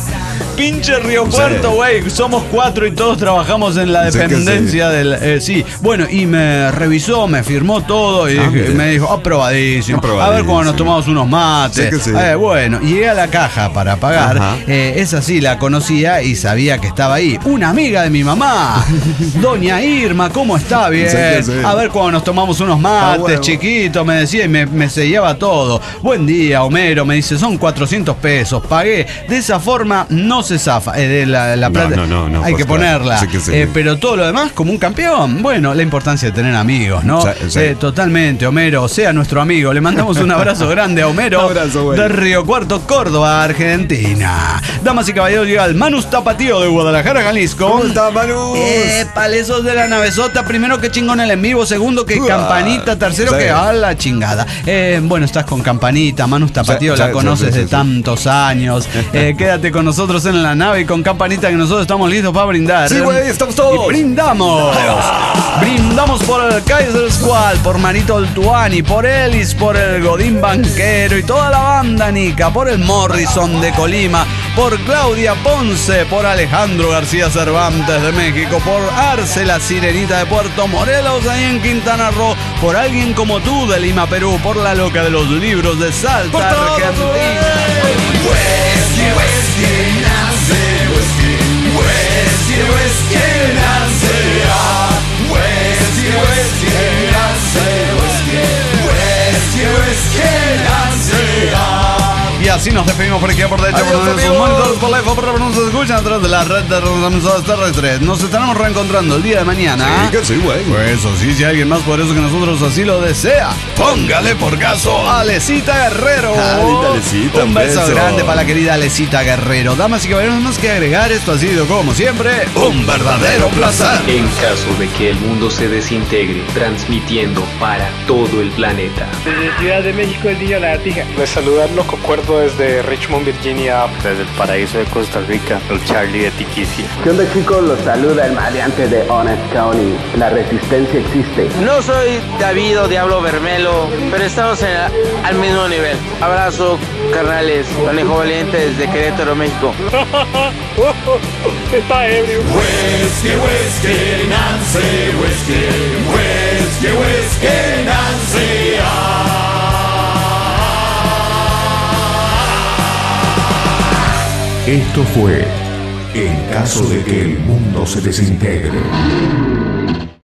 Pinche Río Cuarto, güey. Somos cuatro y todos trabajamos en la Sé que dependencia sí. del. Eh, sí. Bueno, y me revisó, me firmó todo y Ah, dije- mire. me dijo, aprobadísimo. A ver Aprobadísimo. cuando nos tomamos unos mates. Sé que sí. Eh, bueno, llegué a la caja para pagar. Ajá. Eh, esa sí la conocía y sabía que estaba ahí. Una amiga de mi mamá. Doña Irma, ¿cómo está? Bien. Sé que sí. A ver cuando nos tomamos unos mates, huevo. chiquito, me decía y me, me sellaba todo. Buen día, Homero. Me dice, son cuatrocientos pesos. Pagué. De esa forma no se zafa. Eh, de la, la No, plata. no, no, no, Hay pues que claro. ponerla. Sí que sí. Eh, pero todo lo demás, como un campeón. Bueno, la importancia de tener amigos, ¿no? Sí, sí. Eh, totalmente, Homero. Sea nuestro amigo. Le mandamos un abrazo grande a Homero. Abrazo, güey. De Río Cuarto, Córdoba, Argentina. Damas y caballeros, llega el Manus Tapatío de Guadalajara, Jalisco. ¿Cómo está, Manu? Eh, palesos de la navezota. Primero que chingón el en vivo. Segundo que Uah. campanita. Tercero Sí. que a la chingada. Eh, bueno, estás con campanita. Manus Tapatío Sí, la sí, conoces sí, sí, de sí. tantos años. Eh, quédate con nosotros en la nave y con campanita que nosotros estamos listos para brindar. Sí, güey, estamos todos. Y brindamos. Brindamos por el Kaiser Squad, por Manito Oltuani, por Ellis, por el Godín Banquero y toda la banda Nica, por el Morrison de Colima, por Claudia Ponce, por Alejandro García Cervantes de México, por Arce la Sirenita de Puerto Morelos ahí en Quintana Roo, por alguien como tú de Lima, Perú, por la loca de los libros de Salta, Argentina. Y así nos despedimos por aquí por derecho, Adiós, por nuestros amigos. monitores, por la por nos escuchan a través de la red de emisoras terrestres. Nos estaremos reencontrando el día de mañana. Sí, que sí, güey. Pues eso sí, si alguien más poderoso que nosotros así lo desea, póngale por caso a Alecita Guerrero. Alita, Alecita, un beso, beso. grande para la querida Alecita Guerrero. Damas y caballeros, no más que agregar, esto ha sido como siempre un verdadero placer. En caso de que el mundo se desintegre, transmitiendo para todo el planeta. Desde Ciudad de México, el niño Lagartija. Les saluda el Loco Cuerdo desde Richmond, Virginia. Desde el paraíso de Costa Rica, el Charlie de Tiquicia. ¿Qué onda, chicos? Los saluda el maleante de Orange County. La resistencia existe. No soy David o Diablo Bermelo, pero estamos en la- al mismo nivel. Abrazo, carnales. Conejo Valiente desde Querétaro, México. Está ebrio. Whisky, whisky, Nancy, whisky, whisky, whisky, Nancy. Esto fue En caso de que el mundo se desintegre.